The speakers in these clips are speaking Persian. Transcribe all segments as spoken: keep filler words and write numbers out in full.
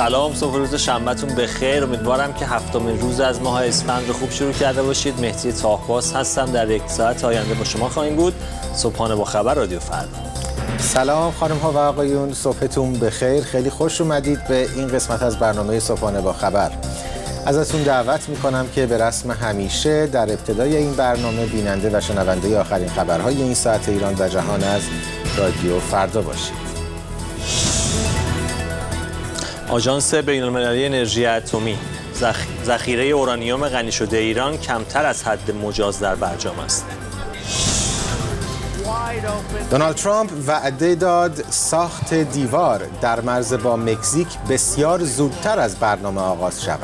سلام، صبح روز شنبهتون بخیر. امیدوارم که هفتمین روز از ماه اسفند رو خوب شروع کرده باشید. مهدی طاهباز هستم، در یک ساعت آینده با شما خواهیم بود. صبحانه با خبر رادیو فردا. سلام خانم ها و آقایون، صبحتون بخیر. خیلی خوش اومدید به این قسمت از برنامه صبحانه با خبر. ازتون دعوت میکنم که به رسم همیشه در ابتدای این برنامه بیننده و شنونده آخرین خبرهای این ساعت ایران و جهان از رادیو فردا باشید. آژانس بین‌المللی انرژی اتمی: ذخیره اورانیوم غنی شده ایران کمتر از حد مجاز در برجام است. دونالد ترامپ وعده داد ساخت دیوار در مرز با مکزیک بسیار زودتر از برنامه آغاز شود.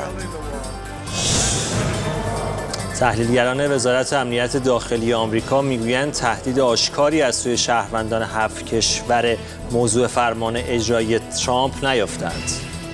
تحلیلگران وزارت امنیت داخلی آمریکا میگویند تهدید آشکاری از سوی شهروندان هفت کشور موضوع فرمان اجرایی ترامپ نیافتند.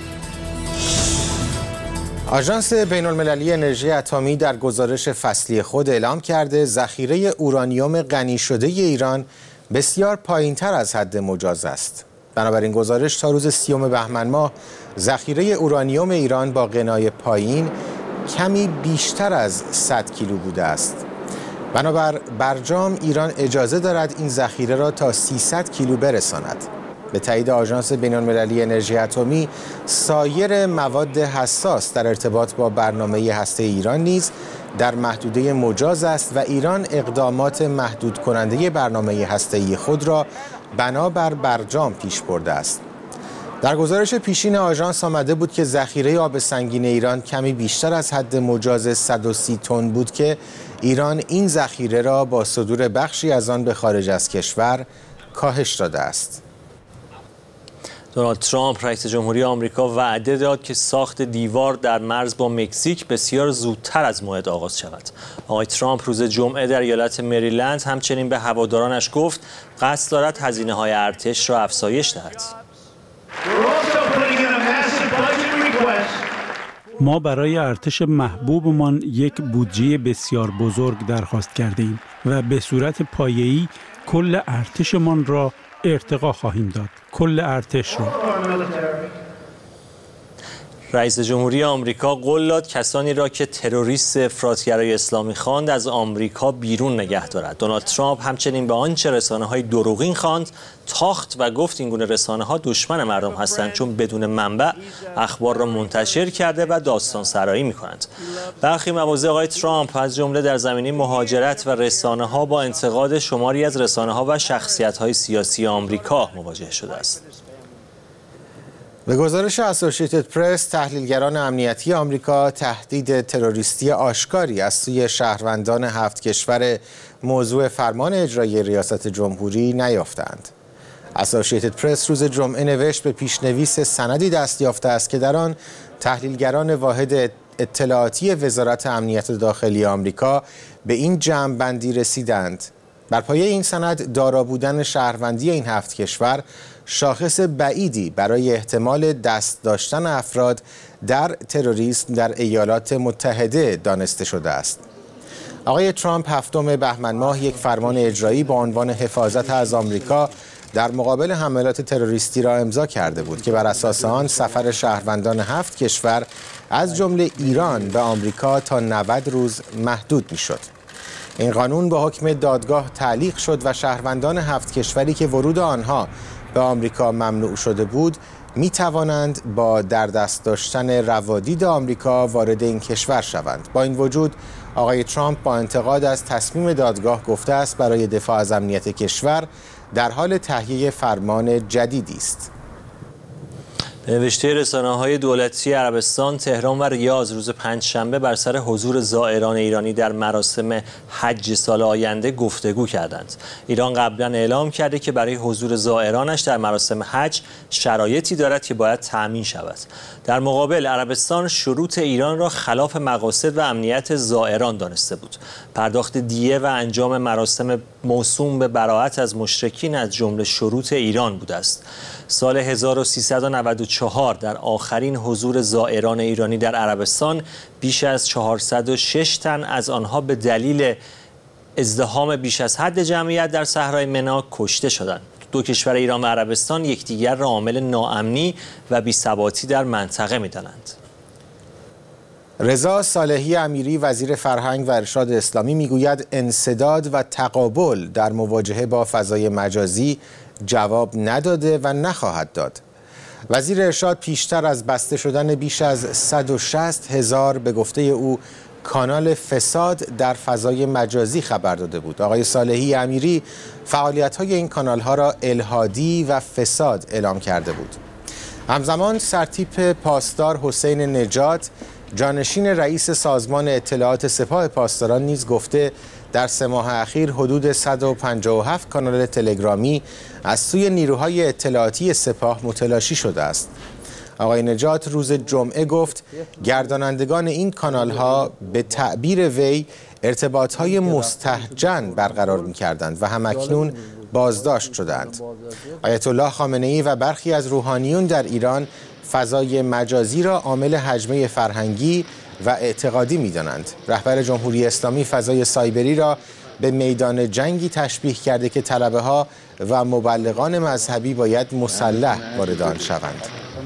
آژانس بین‌المللی انرژی اتمی در گزارش فصلی خود اعلام کرده ذخیره اورانیوم غنی شده ایران بسیار پایین‌تر از حد مجاز است. بنابراین گزارش تا روز سیوم بهمن ماه ذخیره اورانیوم ایران با غنای پایین کمی بیشتر از صد کیلو بوده است. بنابر برجام ایران اجازه دارد این ذخیره را تا سیصد کیلو برساند. به تایید آژانس بین‌المللی انرژی اتمی، سایر مواد حساس در ارتباط با برنامه هسته ایران نیز در محدوده مجاز است و ایران اقدامات محدود کننده برنامه هسته‌ای خود را بنابر برجام پیش برده است. در گزارش پیشین آژانس آمده بود که ذخیره آب سنگین ایران کمی بیشتر از حد مجاز صد و سی تن بود که ایران این ذخیره را با صدور بخشی از آن به خارج از کشور کاهش داده است. دونالد ترامپ رئیس جمهوری آمریکا وعده داد که ساخت دیوار در مرز با مکزیک بسیار زودتر از موعد آغاز شود. آقای ترامپ روز جمعه در ایالت مریلند همچنین به هوادارانش گفت قصد دارد هزینه‌های ارتش را افزایش دهد. ما برای ارتش محبوبمان یک بودجه بسیار بزرگ درخواست کردیم و به صورت پایه‌ای کل ارتشمان را ارتقا خواهیم داد. کل ارتش را. رئیس جمهوری آمریکا قول داد کسانی را که تروریست افراطگرای اسلامی خواند از آمریکا بیرون نگه دارد. دونالد ترامپ همچنین به آنچه رسانه‌های دروغین خواند تاخت و گفت این گونه رسانه‌ها دشمن مردم هستند چون بدون منبع اخبار را منتشر کرده و داستان سرایی می‌کنند. برخی مواضع آقای ترامپ از جمله در زمینه مهاجرت و رسانه‌ها با انتقاد شماری از رسانه‌ها و شخصیت‌های سیاسی آمریکا مواجه شده است. به گزارش اسوسییتد پرس، تحلیلگران امنیتی آمریکا تهدید تروریستی آشکاری از سوی شهروندان هفت کشور موضوع فرمان اجرایی ریاست جمهوری نیافتند. اسوسییتد پرس روز جمعه نوشت به پیشنویس سندی دست یافته است که در آن تحلیلگران واحد اطلاعاتی وزارت امنیت داخلی آمریکا به این جمع‌بندی رسیدند: بر پایه این سند دارا بودن شهروندی این هفت کشور شاخص بعیدی برای احتمال دست داشتن افراد در تروریسم در ایالات متحده دانسته شده است. آقای ترامپ هفتم بهمن ماه یک فرمان اجرایی با عنوان حفاظت از آمریکا در مقابل حملات تروریستی را امضا کرده بود که بر اساس آن سفر شهروندان هفت کشور از جمله ایران به آمریکا تا نود روز محدود می‌شد. این قانون با حکم دادگاه تعلیق شد و شهروندان هفت کشوری که ورود آنها به آمریکا ممنوع شده بود می توانند با در دست داشتن روادید آمریکا وارد این کشور شوند. با این وجود آقای ترامپ با انتقاد از تصمیم دادگاه گفته است برای دفاع از امنیت کشور در حال تهیه فرمان جدیدی است. به نوشته رسانه‌های دولتی عربستان، تهران و ریاض روز پنجشنبه بر سر حضور زائران ایرانی در مراسم حج سال آینده گفتگو کردند. ایران قبلا اعلام کرده که برای حضور زائرانش در مراسم حج شرایطی دارد که باید تأمین شود. در مقابل عربستان شروط ایران را خلاف مقاصد و امنیت زائران دانسته بود. پرداخت دیه و انجام مراسم موسوم به براءت از مشرکین از جمله شروط ایران بوده است. سال هزار و سیصد و نود و چهار در آخرین حضور زائران ایرانی در عربستان بیش از چهارصد و شش تن از آنها به دلیل ازدحام بیش از حد جمعیت در صحرای منی کشته شدند. دو کشور ایران و عربستان یکدیگر را عامل ناامنی و بی‌ثباتی در منطقه می‌دانند. رضا صالحی امیری وزیر فرهنگ و ارشاد اسلامی میگوید انسداد و تقابل در مواجهه با فضای مجازی جواب نداده و نخواهد داد. وزیر ارشاد پیشتر از بسته شدن بیش از صد و شصت هزار به گفته او کانال فساد در فضای مجازی خبر داده بود. آقای صالحی امیری فعالیت‌های این کانال‌ها را الحادی و فساد اعلام کرده بود. همزمان سرتیپ پاسدار حسین نجات جانشین رئیس سازمان اطلاعات سپاه پاسداران نیز گفته در سه ماه اخیر حدود صد و پنجاه و هفت کانال تلگرامی از سوی نیروهای اطلاعاتی سپاه متلاشی شده است. آقای نجات روز جمعه گفت گردانندگان این کانال‌ها به تعبیر وی ارتباط‌های مستهجن برقرار می‌کردند و همکنون بازداشت شدند. آیت الله خامنه‌ای و برخی از روحانیون در ایران فضای مجازی را عامل هجمه فرهنگی و اعتقادی می‌دانند. رهبر جمهوری اسلامی فضای سایبری را به میدان جنگی تشبیه کرده که طلبه‌ها و مبلغان مذهبی باید مسلح وارد آن شوند.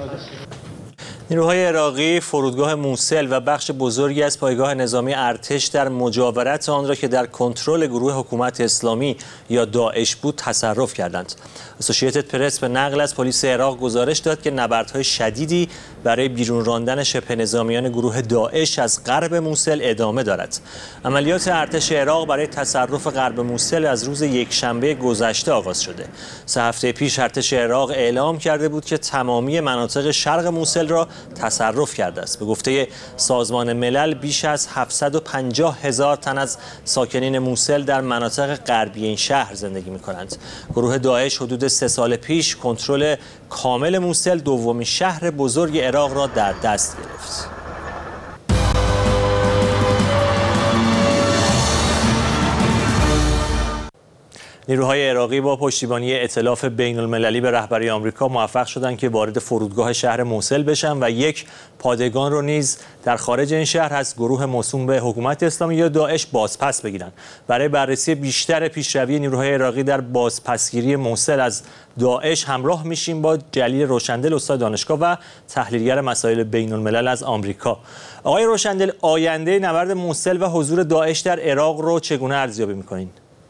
نیروهای عراقی فرودگاه موصل و بخش بزرگی از پایگاه نظامی ارتش در مجاورت آن را که در کنترل گروه حکومت اسلامی یا داعش بود تصرف کردند. اسوسییتد پرس به نقل از پلیس عراق گزارش داد که نبردهای شدیدی برای بیرون راندن شبه نظامیان گروه داعش از غرب موصل ادامه دارد. عملیات ارتش عراق برای تصرف غرب موصل از روز یکشنبه گذشته آغاز شده. سه هفته پیش ارتش عراق اعلام کرده بود که تمامی مناطق شرق موصل را تصرف کرده است. به گفته سازمان ملل بیش از هفتصد و پنجاه هزار تن از ساکنین موصل در مناطق غربی این شهر زندگی می‌کنند. گروه داعش حدود سه سال پیش کنترل کامل موصل، دومین شهر بزرگ عراق را در دست گرفت. نیروهای عراقی با پشتیبانی ائتلاف بین المللی به رهبری آمریکا موفق شدند که وارد فرودگاه شهر موصل بشن و یک پادگان رو نیز در خارج این شهر از گروه موسوم به حکومت اسلامی یا داعش بازپس بگیرند. برای بررسی بیشتر پیشروی نیروهای عراقی در بازپسگیری موصل از داعش همراه میشیم با جلیل روشندل، استاد دانشگاه و تحلیلگر مسائل بین الملل از آمریکا. آقای روشندل، آینده نبرد موصل و حضور داعش در عراق رو چگونه ارزیابی می‌کنین؟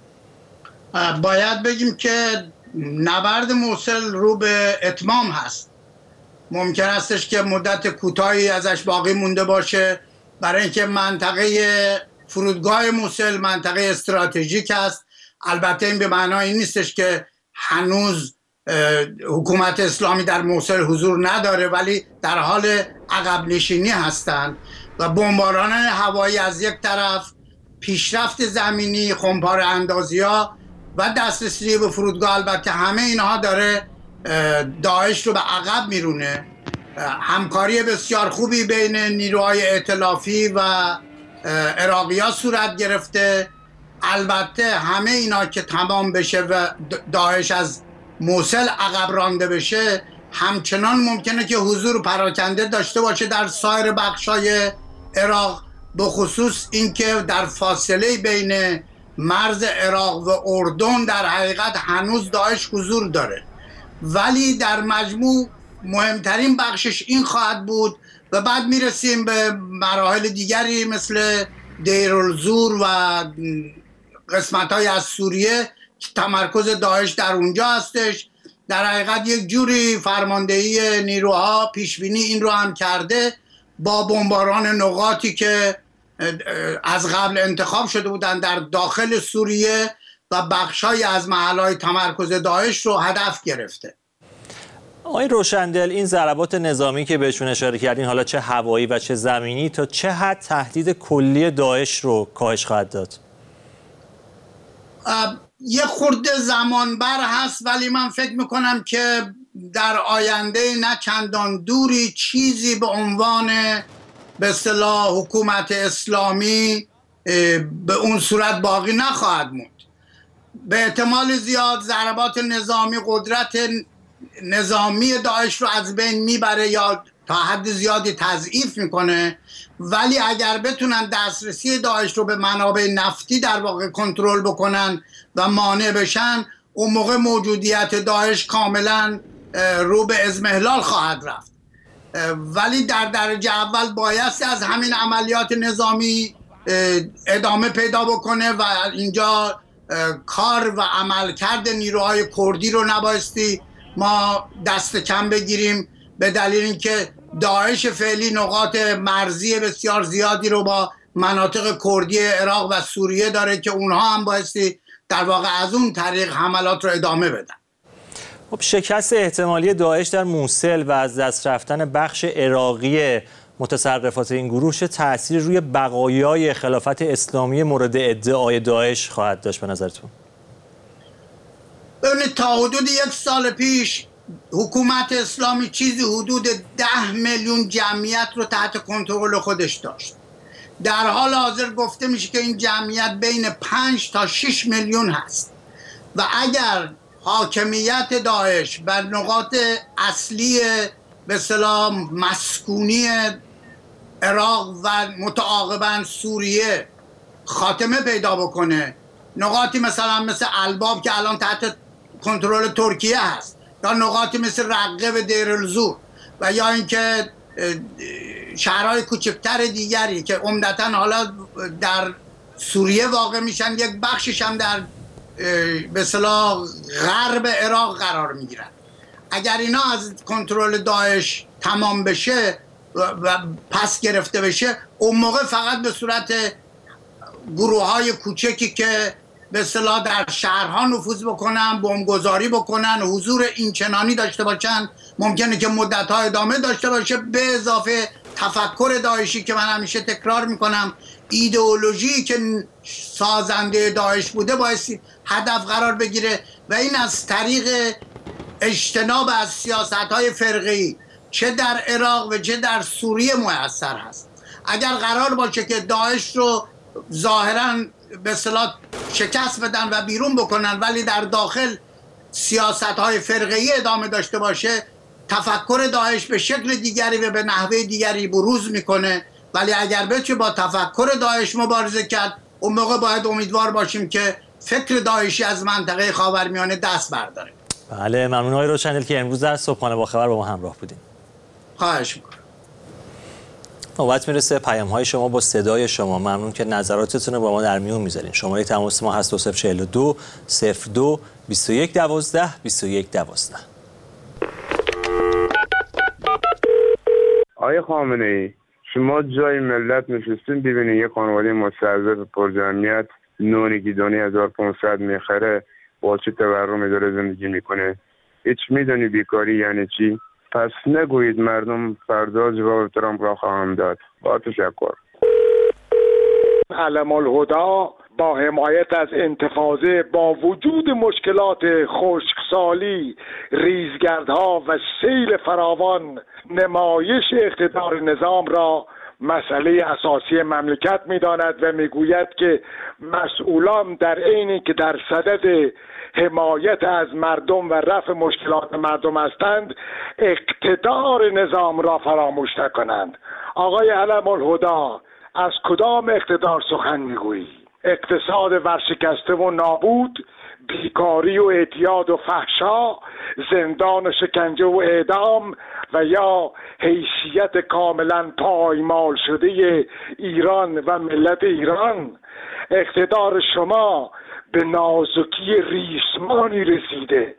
باید بگیم که نبرد موصل رو به اتمام هست. ممکن استش که مدت کوتاهی ازش باقی مونده باشه، برای اینکه منطقه فرودگاه موصل منطقه استراتژیک است. البته این به معنای این نیستش که هنوز حکومت اسلامی در موصل حضور نداره، ولی در حال عقب نشینی هستند و بمباران هوایی از یک طرف، پیشرفت زمینی، خمپاره اندازی‌ها و دسترسی به فرودگاه، البته همه اینها داره داعش رو به عقب میرونه. همکاری بسیار خوبی بین نیروهای ائتلافی و عراقی‌ها صورت گرفته. البته همه اینا که تمام بشه و داعش از موصل عقب رانده بشه، همچنان ممکنه که حضور پراکنده داشته باشه در سایر بخشای عراق، به خصوص اینکه در فاصله بین مرز عراق و اردن در حقیقت هنوز داعش حضور داره، ولی در مجموع مهمترین بخشش این خواهد بود و بعد میرسیم به مراحل دیگری مثل دیرالزور و قسمت‌های از سوریه که تمرکز داعش در اونجا هستش. در حقیقت یک جوری فرماندهی نیروها پیشبینی این رو هم کرده با بمباران نقاطی که از قبل انتخاب شده بودند در داخل سوریه و بخشای از محلهای تمرکز داعش رو هدف گرفته. آقای روشندل، این ضربات نظامی که بهشون اشاره کردین، حالا چه هوایی و چه زمینی، تا چه حد تهدید کلی داعش رو کاهش خواهد داد؟ یه خورده زمان بر هست، ولی من فکر میکنم که در آینده نه چندان دوری چیزی به عنوان به اصطلاح حکومت اسلامی به اون صورت باقی نخواهد موند. به احتمال زیاد ضربات نظامی قدرت نظامی داعش رو از بین میبره یا تا حد زیادی تضعیف میکنه، ولی اگر بتونن دسترسی داعش رو به منابع نفتی در واقع کنترل بکنن و مانع بشن، اون موقع موجودیت داعش کاملا رو به اضمحلال خواهد رفت. ولی در درجه اول بایستی از همین عملیات نظامی ادامه پیدا بکنه و اینجا کار و عملکرد نیروهای کردی رو نبایستی ما دست کم بگیریم، به دلیل اینکه داعش فعلی نقاط مرزی بسیار زیادی رو با مناطق کردی عراق و سوریه داره که اونها هم بایستی در واقع از اون طریق حملات رو ادامه بدن. خب شکست احتمالی داعش در موصل و از دست رفتن بخش عراقی متصرفات این گروه چه تأثیر روی بقایای خلافت اسلامی مورد ادعای داعش خواهد داشت به نظرتون؟ ببینید تا حدود یک سال پیش حکومت اسلامی چیزی حدود ده میلیون جمعیت رو تحت کنترل خودش داشت. در حال حاضر گفته میشه که این جمعیت بین پنج تا شش میلیون هست و اگر حاکمیت داعش بر نقاط اصلی به اصطلاح مسکونی عراق و متعاقباً سوریه خاتمه پیدا بکنه، نقاطی مثلا مثل الباب که الان تحت کنترل ترکیه هست، یا نقاطی مثل رقه و دیر الزور و یا اینکه شهرهای کوچکتر دیگری که عمدتاً حالا در سوریه واقع میشن، یک بخشش هم در به اصطلاح غرب عراق قرار میگیرن. اگر اینا از کنترل داعش تمام بشه و پس گرفته بشه، اون موقع فقط به صورت گروه های کوچکی که به اصطلاح در شهرها نفوذ بکنن، بمبگذاری بکنن، حضور اینچنانی داشته باشن، ممکنه که مدت‌ها ادامه داشته باشه، به اضافه تفکر داعشی که من همیشه تکرار میکنم، ایدئولوژی که سازنده داعش بوده بایستی هدف قرار بگیره و این از طریق اجتناب از سیاست‌های فرقه‌ای چه در عراق و چه در سوریه مؤثر هست. اگر قرار باشه که داعش رو ظاهراً به اصطلاح شکست بدن و بیرون بکنن ولی در داخل سیاست‌های فرقه‌ای ادامه داشته باشه، تفکر داعش به شکل دیگری و به نحوه دیگری بروز میکنه. ولی اگر بشه با تفکر داعش مبارزه کرد، اون موقع باید امیدوار باشیم که فکر داعشی از منطقه خاورمیانه دست برداره. بله، ممنون آقای روشندل که امروز در صبحانه با خبر با ما همراه بودین. خواهش میکنم. نوبت میرسه پیام های شما با صدای شما. ممنون که نظراتتون رو با ما در میون میذارین. شماره تماس ما هست دو صفر چهل و دو صفر دو بیست و یک دوازده بیست و یک دوازده. آقای خامنه‌ای، شما جای ملت نشستین ببینید یه خانواده مستضعف پرجمعیت نون گیدانی هزار و پانصد میخره، با چه تورمی داره زندگی میکنه. هیچ میدونی بیکاری یعنی چی؟ پس نگویید مردم فردا جواب ترامپ را خواهم داد. با تشکر. علم الهدا با حمایت از انتفاضه با وجود مشکلات خشکسالی، ریزگردها و سیل فراوان، نمایش اقتدار نظام را مسئله اساسی مملکت می‌داند و می‌گوید که مسئولان در عینی که در صدد حمایت از مردم و رفع مشکلات مردم هستند، اقتدار نظام را فراموش نکنند. آقای علم الهدا، از کدام اقتدار سخن می‌گویی؟ اقتصاد ورشکسته و نابود، بیکاری و اعتیاد و فحشا، زندان و شکنجه و اعدام و یا حیثیت کاملا پایمال شده ایران و ملت ایران؟ اقتدار شما به نازکی ریسمانی رسیده.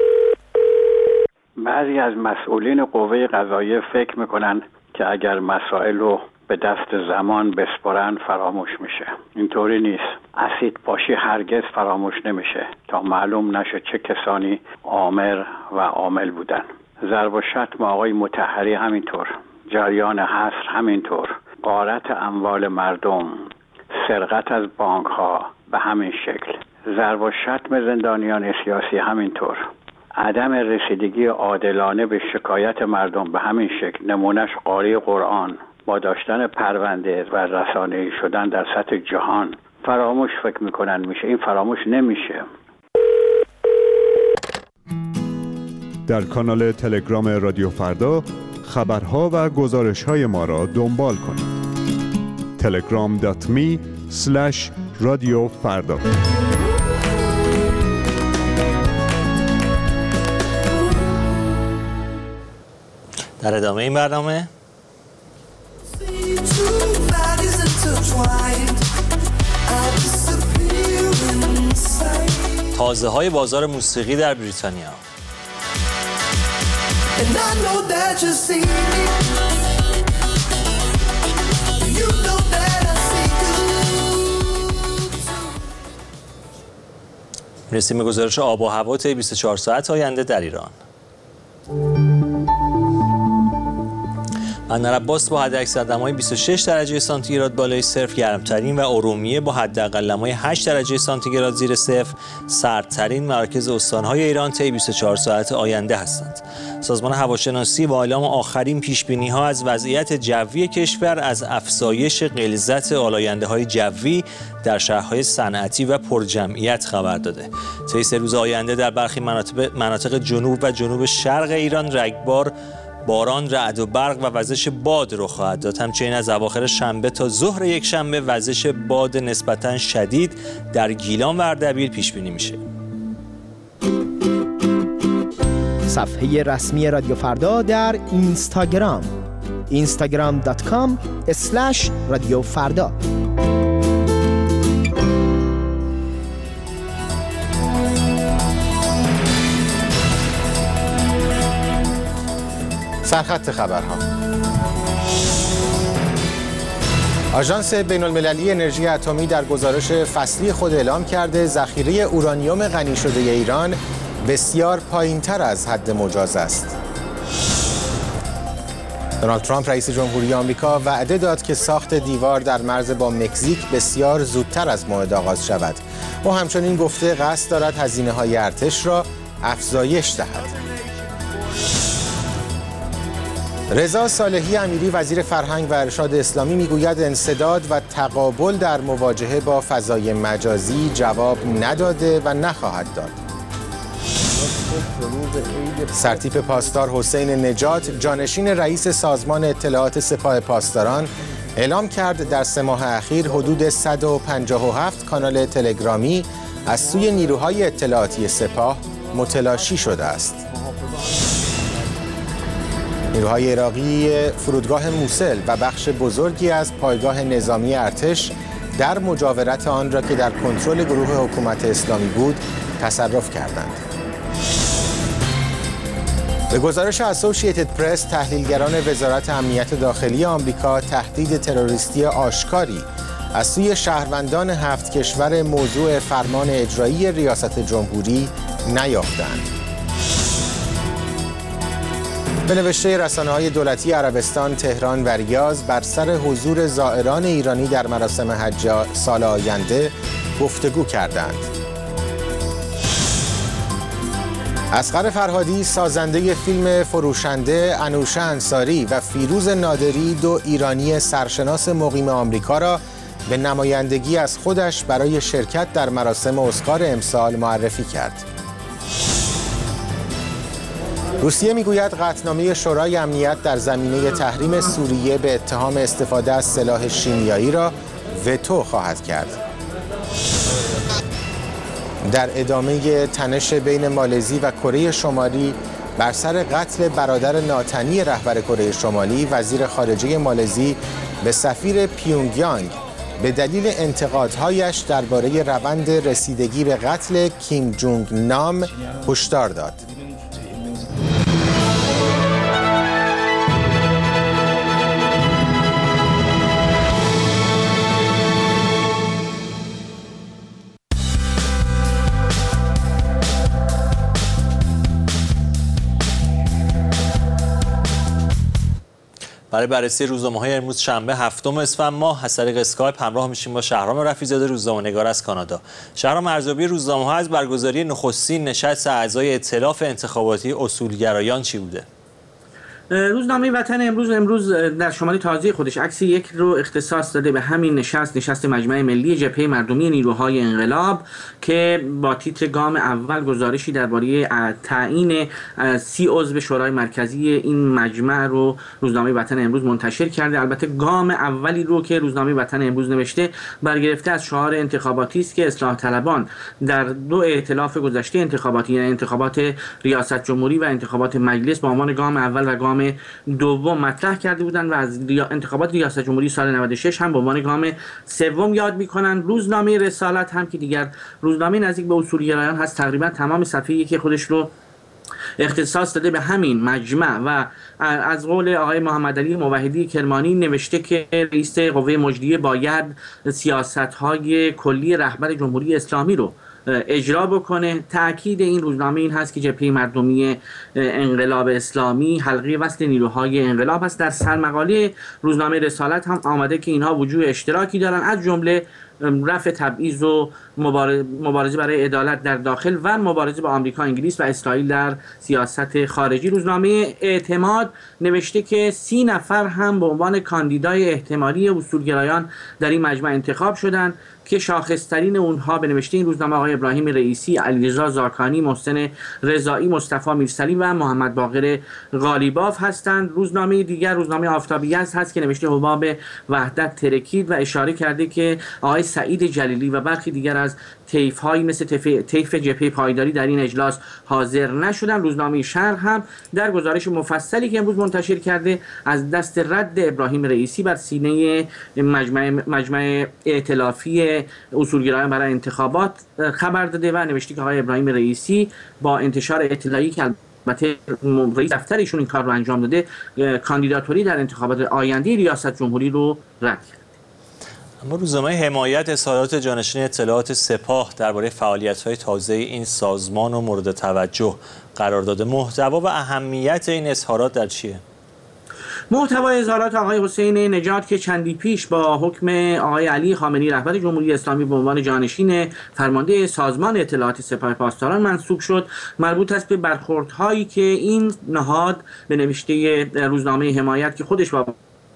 بعضی از مسئولین قوه قضاییه فکر میکنن که اگر مسائل رو به دست زمان بسپارن فراموش میشه. اینطوری نیست. اسید پاشی هرگز فراموش نمیشه تا معلوم نشه چه کسانی آمر و عامل بودن. ضرب و شتم آقای مطهری همینطور، جریان حصر همینطور، غارت اموال مردم، سرقت از بانک ها به همین شکل، ضرب و شتم زندانیان سیاسی همینطور، عدم رسیدگی عادلانه به شکایت مردم به همین شکل، نمونش قاری قرآن با داشتن پرونده و رسانه‌ای شدن در سطح جهان. فراموش فکر میکنن میشه، این فراموش نمیشه. در کانال تلگرام رادیو فردا خبرها و گزارش‌های ما را دنبال کنید. تلگرام دات می اسلش رادیو فردا. در ادامه این برنامه تازه های بازار موسیقی در بریتانیا. میرسیم به گزارش آب و هوا طی بیست و چهار ساعت آینده در ایران. بندر عباس با حداکثر دمای بیست و شش درجه سانتیگراد بالای صفر گرمترین و ارومیه با حداقل دمای هشت درجه سانتیگراد زیر صفر سردترین مراکز استان‌های ایران طی بیست و چهار ساعت آینده هستند. سازمان هواشناسی با اعلام آخرین پیش‌بینی‌ها از وضعیت جوی کشور از افزایش غلظت آلاینده‌های جوی در شهرهای صنعتی و پرجمعیت خبر داده. طی سه روز آینده در برخی مناطق مناطق جنوب و جنوب شرق ایران رگبار، باران، رعد و برق و وزش باد رخ خواهد داد. همچنین از اواخر شنبه تا ظهر یک شنبه وزش باد نسبتاً شدید در گیلان و اردبیل پیش بینی میشه. صفحه رسمی رادیو فردا در اینستاگرام اینستاگرام دات کام اسلش رادیو فردا. سرخط خبرها. آژانس بین‌المللی انرژی اتمی در گزارش فصلی خود اعلام کرده ذخیره اورانیوم غنی شده ایران بسیار پایین‌تر از حد مجاز است. دونالد ترامپ رئیس جمهوری آمریکا وعده داد که ساخت دیوار در مرز با مکزیک بسیار زودتر از موعد آغاز شود. او همچنین گفته قصد دارد هزینه‌های ارتش را افزایش دهد. رضا صالحی امیری وزیر فرهنگ و ارشاد اسلامی میگوید انسداد و تقابل در مواجهه با فضای مجازی جواب نداده و نخواهد داد. سرتیپ پاسدار حسین نجات جانشین رئیس سازمان اطلاعات سپاه پاسداران اعلام کرد در سه ماه اخیر حدود صد و پنجاه و هفت کانال تلگرامی از سوی نیروهای اطلاعاتی سپاه متلاشی شده است. نیروهای عراقی فرودگاه موصل و بخش بزرگی از پایگاه نظامی ارتش در مجاورت آن را که در کنترل گروه حکومت اسلامی بود تصرف کردند. به گزارش اسوسییتد پرس، تحلیلگران وزارت امنیت داخلی آمریکا تهدید تروریستی آشکاری از سوی شهروندان هفت کشور موضوع فرمان اجرایی ریاست جمهوری نیافتند. به نوشته رسانه‌های دولتی عربستان، تهران و ریاض بر سر حضور زائران ایرانی در مراسم حج سال آینده گفتگو کردند. اصغر فرهادی سازنده فیلم فروشنده، انوشه انصاری و فیروز نادری دو ایرانی سرشناس مقیم آمریکا را به نمایندگی از خودش برای شرکت در مراسم اسکار امسال معرفی کرد. روسیه میگوید قطعنامه شورای امنیت در زمینه تحریم سوریه به اتهام استفاده از سلاح شیمیایی را وتو خواهد کرد. در ادامه تنش بین مالزی و کره شمالی بر سر قتل برادر ناتنی رهبر کره شمالی، وزیر خارجه مالزی به سفیر پیونگیانگ به دلیل انتقادهایش درباره روند رسیدگی به قتل کیم جونگ نام هشدار داد. برای بررسی روزنامه‌های امروز شنبه هفتم اسفند ماه از طریق اسکایپ همراه میشیم با شهرام رفیع‌زاده، روزنامه‌نگار از کانادا. شهرام، ارزیابی روزنامه‌ها از برگزاری نخستین نشست اعضای ائتلاف انتخاباتی اصولگرایان چی بوده؟ روزنامه وطن امروز امروز در شماره تازه خودش عکس یک رو اختصاص داده به همین نشست نشست مجمع ملی جبهه مردمی نیروهای انقلاب که با تیتر گام اول گزارشی درباره تعیین سی عضو شورای مرکزی این مجمع رو روزنامه وطن امروز منتشر کرده. البته گام اولی رو که روزنامه وطن امروز نوشته برگرفته از شعار انتخاباتی است که اصلاح طلبان در دو ائتلاف گذشته انتخاباتی، یعنی انتخابات ریاست جمهوری و انتخابات مجلس، با عنوان گام اول و گام گام دوم مطرح کرده بودند و از انتخابات ریاست جمهوری سال نود و شش هم به عنوان گام سوم یاد میکنن. روزنامه رسالت هم که دیگر روزنامه نزدیک به اصولگرایان هست، تقریبا تمام صفحه یکی خودش رو اختصاص داده به همین مجمع و از قول آقای محمد علی موحدی کرمانی نوشته که رئیس قوه مجریه باید سیاست‌های کلی رهبر جمهوری اسلامی رو اجرا بکنه. تأکید این روزنامه این هست که جبهه مردمی انقلاب اسلامی حلقه وصل نیروهای انقلاب است. در سرمقاله روزنامه رسالت هم آمده که اینها وجوه اشتراکی دارن، از جمله رفع تبعیض و مبارزه برای عدالت در داخل و مبارزه با آمریکا، انگلیس و اسرائیل در سیاست خارجی. روزنامه اعتماد نوشته که سی نفر هم به عنوان کاندیدای احتمالی اصولگرایان در این مجمع انتخاب شدند که شاخصترین اونها به نوشته این روزنامه آقای ابراهیم رئیسی، علیرضا زاکانی، محسن رضایی، مصطفی میرسلی و محمد باقر غالیباف هستند. روزنامه دیگر روزنامه آفتابی هست که نوشته حباب وحدت ترکید و اشاره کرده که آقای سعید جلیلی و برخی دیگر از طیف‌هایی مثل طیف جبهه پایداری در این اجلاس حاضر نشدند. روزنامه شرق هم در گزارش مفصلی که امروز منتشر کرده از دست رد ابراهیم رئیسی بر سینه مجمع مجمع ائتلافی اصولگرایان برای انتخابات خبر داده و نوشته که آقای ابراهیم رئیسی با انتشار اطلاعی که البته رئیس دفترشون این کار رو انجام داده، کاندیداتوری در انتخابات آینده ریاست جمهوری رو رد کرد. اما روزنامه حمایت اظهارات جانشین اطلاعات سپاه درباره فعالیت‌های تازه این سازمان و مورد توجه قرار داده. محتوا و اهمیت این اظهارات در چیه؟ محتوای اظهارات آقای حسین نژاد که چندی پیش با حکم آقای علی خامنه‌ای رهبر جمهوری اسلامی به عنوان جانشین فرمانده سازمان اطلاعات سپاه پاسداران منصوب شد، مربوط است به برخوردهایی که این نهاد به نوشته روزنامه حمایت که خودش با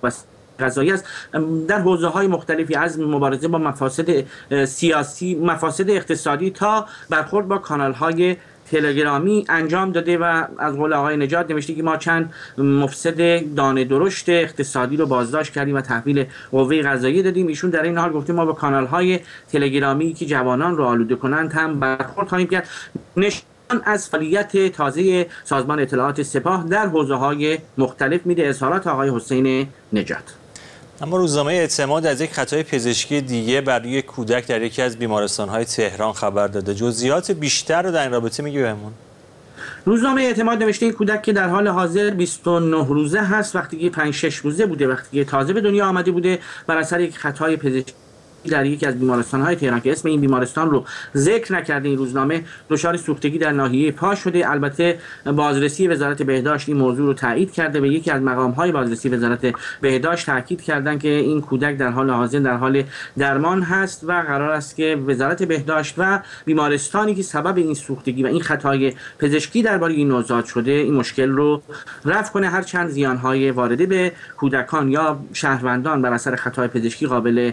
قضایی است در حوزه‌های مختلفی از مبارزه با مفاسد سیاسی، مفاسد اقتصادی تا برخورد با کانال‌های تلگرامی انجام داده و از قول آقای نژاد نوشته که ما چند مفسد دانه درشت اقتصادی رو بازداشت کردیم و تحویل قوه قضاییه دادیم. ایشون در این حال گفته ما با کانال‌های تلگرامی که جوانان رو آلوده کنند هم برخورد خواهیم کرد. نشان از فعالیت تازه سازمان اطلاعات سپاه در حوزه‌های مختلف میده اظهارات آقای حسین نژاد. اما روزنامه اعتماد از یک خطای پزشکی دیگه برای کودک در یکی از بیمارستان‌های تهران خبر داده. جزئیات بیشتر رو در این رابطه میگی بهمون؟ روزنامه اعتماد نوشته این کودک که در حال حاضر بیست و نه روزه هست، وقتی که پنج شش روزه بوده، وقتی که تازه به دنیا آمده بوده، بر اثر یک خطای پزشکی در یکی از بیمارستان‌های تهران که اسم این بیمارستان رو ذکر نکرده این روزنامه، دچار سوختگی در ناحیه پا شده. البته بازرسی وزارت بهداشت این موضوع رو تایید کرده. به یکی از مقام‌های بازرسی وزارت بهداشت تاکید کردند که این کودک در حال حاضر در حال درمان هست و قرار است که وزارت بهداشت و بیمارستانی که سبب این سوختگی و این خطای پزشکی درباره این نوزاد شده این مشکل رو رفع کنه، هر چند زیان‌های وارده به کودکان یا شهروندان بر اثر خطای پزشکی قابل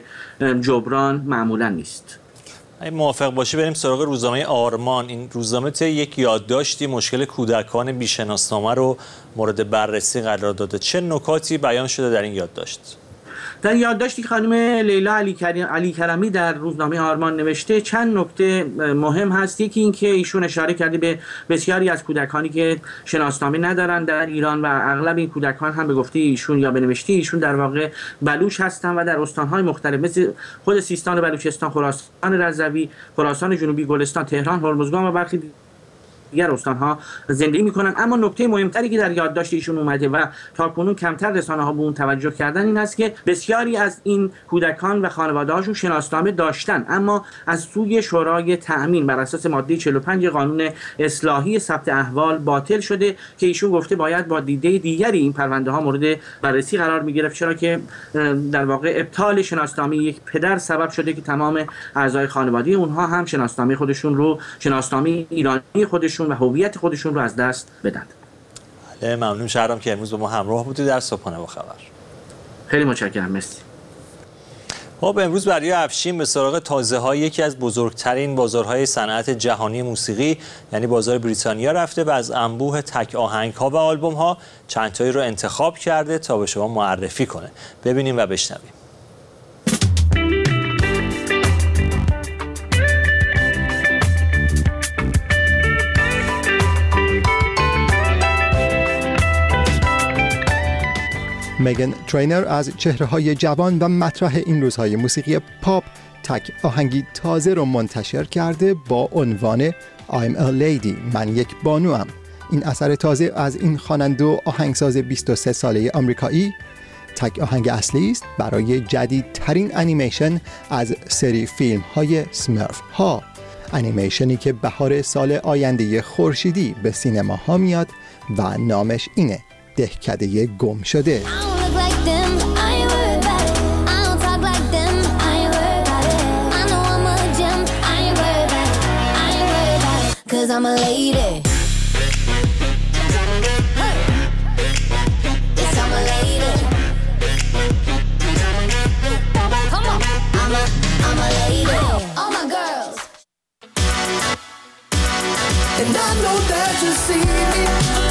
جبران معمولا نیست. اگه موافق باشی بریم سراغ روزنامه آرمان. این روزنامه طی یک یادداشتی مشکل کودکان بی‌شناسنامه رو مورد بررسی قرار داده. چه نکاتی بیان شده در این یادداشت؟ در یادداشتی خانم لیلا علی, کریم، علی کرمی در روزنامه آرمان نوشته چند نکته مهم هست. یکی این که ایشون اشاره کرده به بسیاری از کودکانی که شناسنامه ندارن در ایران و اغلب این کودکان هم به گفته ایشون یا به نوشته ایشون در واقع بلوچ هستن و در استان‌های مختلف مثل خود سیستان و بلوچستان، خراسان رضوی، خراسان جنوبی، گلستان، تهران، هرمزگان و برخی دیگر استان‌ها زندگی می‌کنند. اما نکته مهمتری که در یادداشت ایشون اومده و تاکنون کمتر رسانه‌ها به اون توجه کردن این است که بسیاری از این کودکان و خانواده‌هاشون شناسنامه داشتن اما از سوی شورای تأمین بر اساس ماده چهل و پنج قانون اصلاحی ثبت احوال باطل شده که ایشون گفته باید با دیده دیگری این پرونده‌ها مورد بررسی قرار می‌گرفت، چرا که در واقع ابطال شناسنامه یک پدر سبب شده که تمام اعضای خانواده اونها هم شناسنامه خودشون رو شناسنامه ایرانی خودشون و هویت خودشون رو از دست بدن. بله، ممنون شهرام که امروز با ما همراه بودید در صبحانه با خبر. خیلی متشکرم. مرسی. خب امروز برای افشین به سراغ تازه‌های یکی از بزرگترین بازارهای صنعت جهانی موسیقی یعنی بازار بریتانیا رفته و از انبوه تک آهنگ‌ها و آلبوم‌ها چند تایی رو انتخاب کرده تا به شما معرفی کنه. ببینیم و بشنویم. میگن ترینر از چهره‌های جوان و مطرح این روزهای موسیقی پاپ تک آهنگی تازه رو منتشر کرده با عنوان I'm a Lady، من یک بانوام. این اثر تازه از این خواننده و آهنگساز بیست و سه ساله آمریکایی تک آهنگ اصلی است برای جدیدترین انیمیشن از سری فیلم های سمرف ها، انیمیشنی که بهار سال آینده خورشیدی به سینما ها میاد و نامش اینه، دهکده گم شده. I'm a lady. Hey. Yes, I'm a lady. Come on. I'm a, I'm a lady. All my girls. And I know that you see me.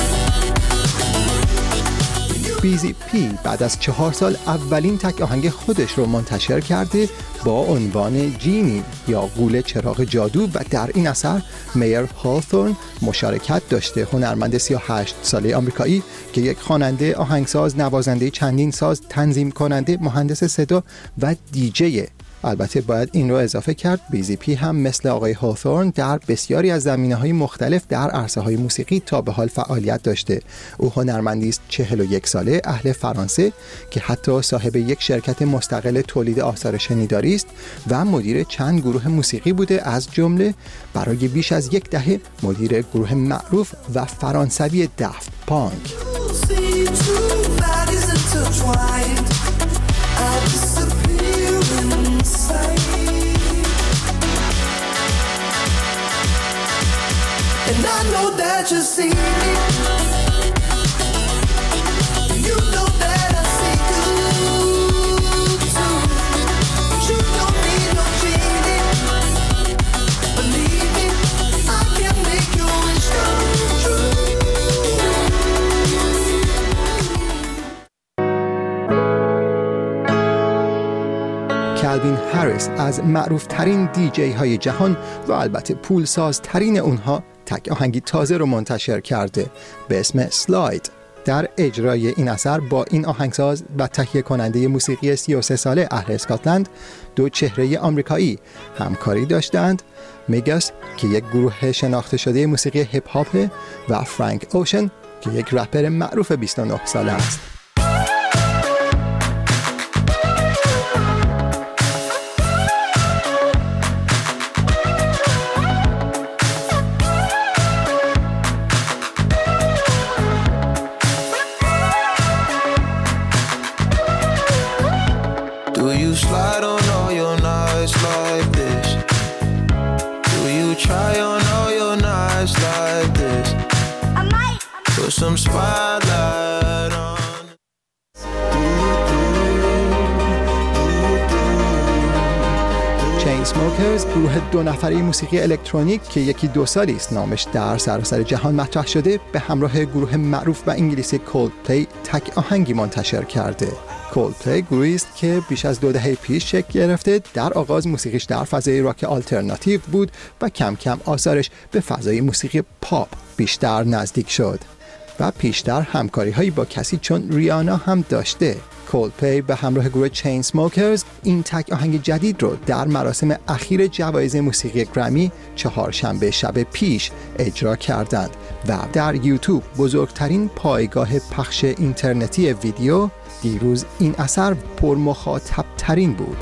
بیزی پی بعد از چهار سال اولین تک آهنگ خودش رو منتشر کرده با عنوان جینی یا غول چراغ جادو و در این اثر میر هالثورن مشارکت داشته، هنرمند سی و هشت ساله آمریکایی که یک خواننده، آهنگساز، نوازنده چندین ساز، تنظیم کننده، مهندس صدا و دیجیه. البته باید این رو اضافه کرد بیزی پی هم مثل آقای هالثورن در بسیاری از زمینه‌های مختلف در عرصه‌های موسیقی تا به حال فعالیت داشته. او هنرمندی است چهل و یک ساله، اهل فرانسه که حتی صاحب یک شرکت مستقل تولید آثار شنیداری است و مدیر چند گروه موسیقی بوده، از جمله برای بیش از یک دهه مدیر گروه معروف و فرانسوی دافت پانک. And I know that you see me. You know that I see you too. You don't need no genie. Believe me, I can make your wish come true. کلوین هریس از معروف ترین دیجی های جهان و البته پولساز ترین اونها تک آهنگی تازه رو منتشر کرده به اسم سلاید. در اجرای این اثر با این آهنگساز و تهیه کننده موسیقی سی و سه ساله اهل اسکاتلند دو چهره آمریکایی همکاری داشتند، میگاس که یک گروه شناخته شده موسیقی هیپ هاپ و فرانک اوشن که یک رپر معروف بیست و نه ساله است. Some spotlight on. چین اسموکرز گروه دو نفره موسیقی الکترونیک که یکی دو سالی است نامش در سراسر جهان مطرح شده به همراه گروه معروف و انگلیسی کولدپلی تک آهنگی منتشر کرده. کولدپلی گروهی است که بیش از دو دهه پیش شکل گرفته. در آغاز موسیقیش در فضای راک آلترناتیو بود و کم کم آثارش به فضای موسیقی پاپ بیشتر نزدیک شد و پیشتر همکاری هایی با کسی چون ریانا هم داشته. کولدپلی به همراه گروه چین اسموکرز این تک آهنگ جدید رو در مراسم اخیر جوایز موسیقی گرمی چهارشنبه شب پیش اجرا کردند و در یوتیوب بزرگترین پایگاه پخش اینترنتی ویدیو دیروز این اثر پرمخاطب ترین بود.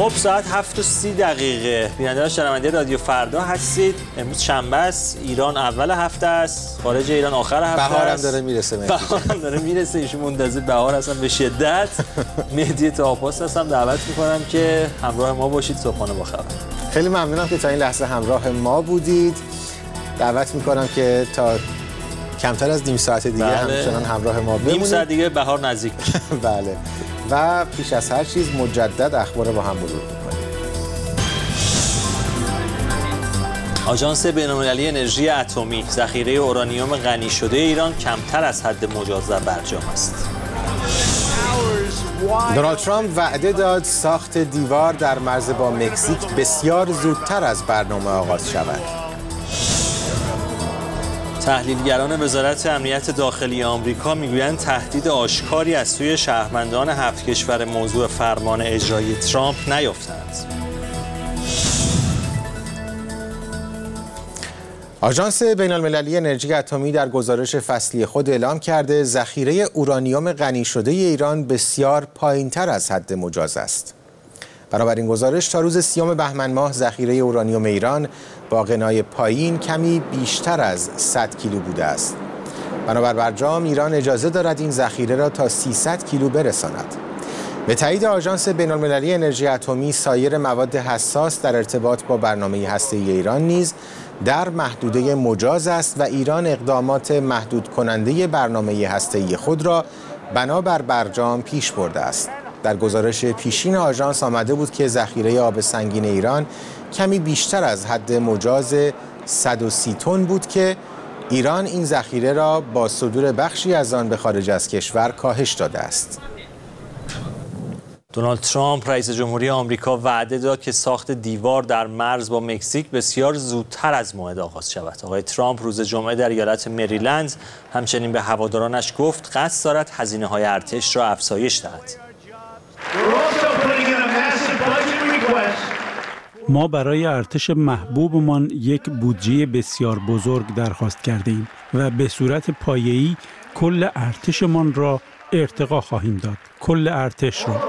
خب ساعت هفت و سی دقیقه بیننده و شنونده رادیو فردا هستید. امروز شنبه است، ایران اول هفته است، خارج ایران آخر هفته است. بهارم داره میرسه. بهارم داره میرسه. ایشون منتظر بهار هستن به شدت. مهدی تاپاس هستم، دعوت میکنم که همراه ما باشید صبحانه با خبر. خیلی ممنونم که تا این لحظه همراه ما بودید. دعوت میکنم که تا کمتر از نیم ساعت دیگه بله. همچنان همراه ما بمونید. نیم ساعت دیگه بهار نزدیک میشه. بله. و پیش از هر چیز مجدد اخبار با هم مرور می‌کنیم. آژانس بین‌المللی انرژی اتمی ذخیره اورانیوم غنی شده ایران کمتر از حد مجاز در برجام است. دونالد ترامپ وعده داد ساخت دیوار در مرز با مکزیک بسیار زودتر از برنامه آغاز شود. تحلیلگران وزارت امنیت داخلی آمریکا میگویند تهدید آشکاری از سوی شهروندان هفت کشور موضوع فرمان اجرایی ترامپ نیافتند. آژانس بین‌المللی انرژی اتمی در گزارش فصلی خود اعلام کرده ذخیره اورانیوم غنی شده ایران بسیار پایین‌تر از حد مجاز است. بنابراین گزارش تا روز سیوم بهمن ماه ذخیره اورانیوم ایران با غنای پایین کمی بیشتر از صد کیلو بوده است. بنابر برجام ایران اجازه دارد این ذخیره را تا سیصد کیلو برساند. به تایید آژانس بین‌المللی انرژی اتمی سایر مواد حساس در ارتباط با برنامه هسته‌ای ایران نیز در محدوده مجاز است و ایران اقدامات محدود کننده برنامه هسته‌ای خود را بنابر برجام پیش برده است. در گزارش پیشین آژانس آمده بود که ذخیره آب سنگین ایران کمی بیشتر از حد مجاز صد و سی تن بود که ایران این ذخیره را با صدور بخشی از آن به خارج از کشور کاهش داده است. دونالد ترامپ رئیس جمهوری آمریکا وعده داد که ساخت دیوار در مرز با مکزیک بسیار زودتر از موعد آغاز شود. آقای ترامپ روز جمعه در ایالت مریلند همچنین به هوادارانش گفت قصد دارد هزینه‌های ارتش را افزایش دهد. ما برای ارتش محبوبمان یک بودجه بسیار بزرگ درخواست کردیم و به صورت پایه‌ای کل ارتشمان را ارتقا خواهیم داد. کل ارتش را.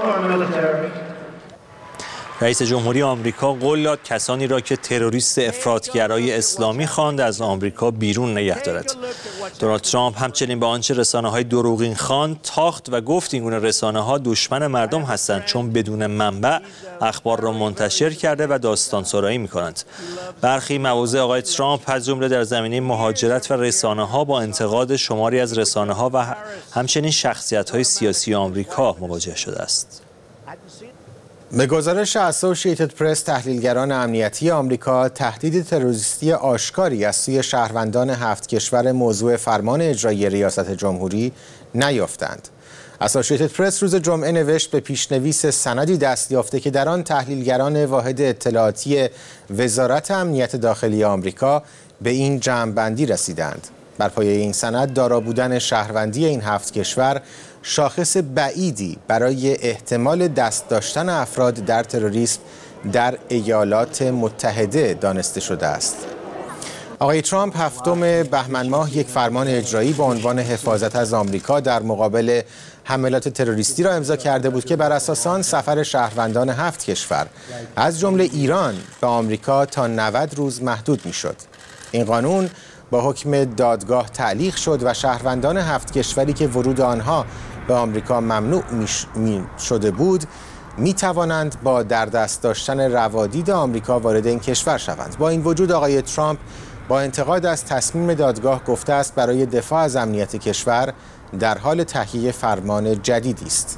رئیس جمهوری آمریکا قول داد کسانی را که تروریست افراطگرای اسلامی خواند از آمریکا بیرون نگه دارد. دونالد ترامپ همچنین به آنچه رسانه‌های دروغین خواند تاخت و گفت این گونه رسانه‌ها دشمن مردم هستند چون بدون منبع اخبار را منتشر کرده و داستان سرایی می‌کنند. برخی مواضع آقای ترامپ از جمله در زمینه مهاجرت و رسانه‌ها با انتقاد شماری از رسانه‌ها و همچنین شخصیت‌های سیاسی آمریکا مواجه شده است. به گزارش اسوسییتد پرس تحلیلگران امنیتی آمریکا تهدید تروریستی آشکاری از سوی شهروندان هفت کشور موضوع فرمان اجرایی ریاست جمهوری نیافتند. اسوسییتد پرس روز جمعه نوشت به پیشنویس سندی دست یافته که در آن تحلیلگران واحد اطلاعاتی وزارت امنیت داخلی آمریکا به این جمع‌بندی رسیدند. بر پایه این سند دارا بودن شهروندی این هفت کشور شاخص بعیدی برای احتمال دست داشتن افراد در تروریسم در ایالات متحده دانسته شده است. آقای ترامپ هفتم بهمن ماه یک فرمان اجرایی با عنوان حفاظت از آمریکا در مقابل حملات تروریستی را امضا کرده بود که بر اساس آن سفر شهروندان هفت کشور از جمله ایران به آمریکا تا نود روز محدود می‌شد. این قانون با حکم دادگاه تعلیق شد و شهروندان هفت کشوری که ورود آنها به آمریکا ممنوع می شده بود می توانند با در دست داشتن روادید آمریکا وارد این کشور شوند. با این وجود آقای ترامپ با انتقاد از تصمیم دادگاه گفته است برای دفاع از امنیت کشور در حال تهیه فرمان جدیدی است.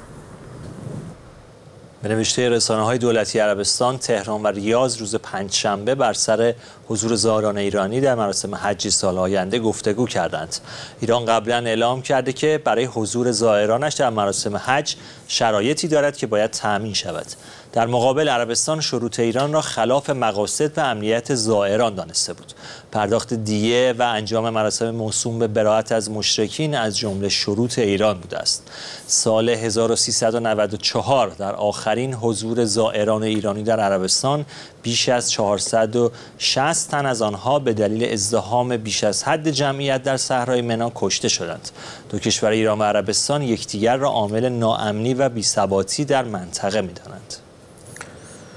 به نوشته رسانه‌های دولتی عربستان، تهران و ریاض روز پنجشنبه بر سر حضور زائران ایرانی در مراسم حج سال آینده گفتگو کردند. ایران قبلا اعلام کرده که برای حضور زائرانش در مراسم حج شرایطی دارد که باید تأمین شود. در مقابل عربستان شروط ایران را خلاف مقاصد و امنیت زائران دانسته بود. پرداخت دیه و انجام مراسم موسوم به براءت از مشرکین از جمله شروط ایران بوده است. سال هزار و سیصد و نود و چهار در آخرین حضور زائران ایرانی در عربستان بیش از چهارصد و شصت تن از آنها به دلیل ازدحام بیش از حد جمعیت در صحرای منی کشته شدند. دو کشور ایران و عربستان یکدیگر را عامل ناامنی و بی‌ثباتی در منطقه می‌دانند.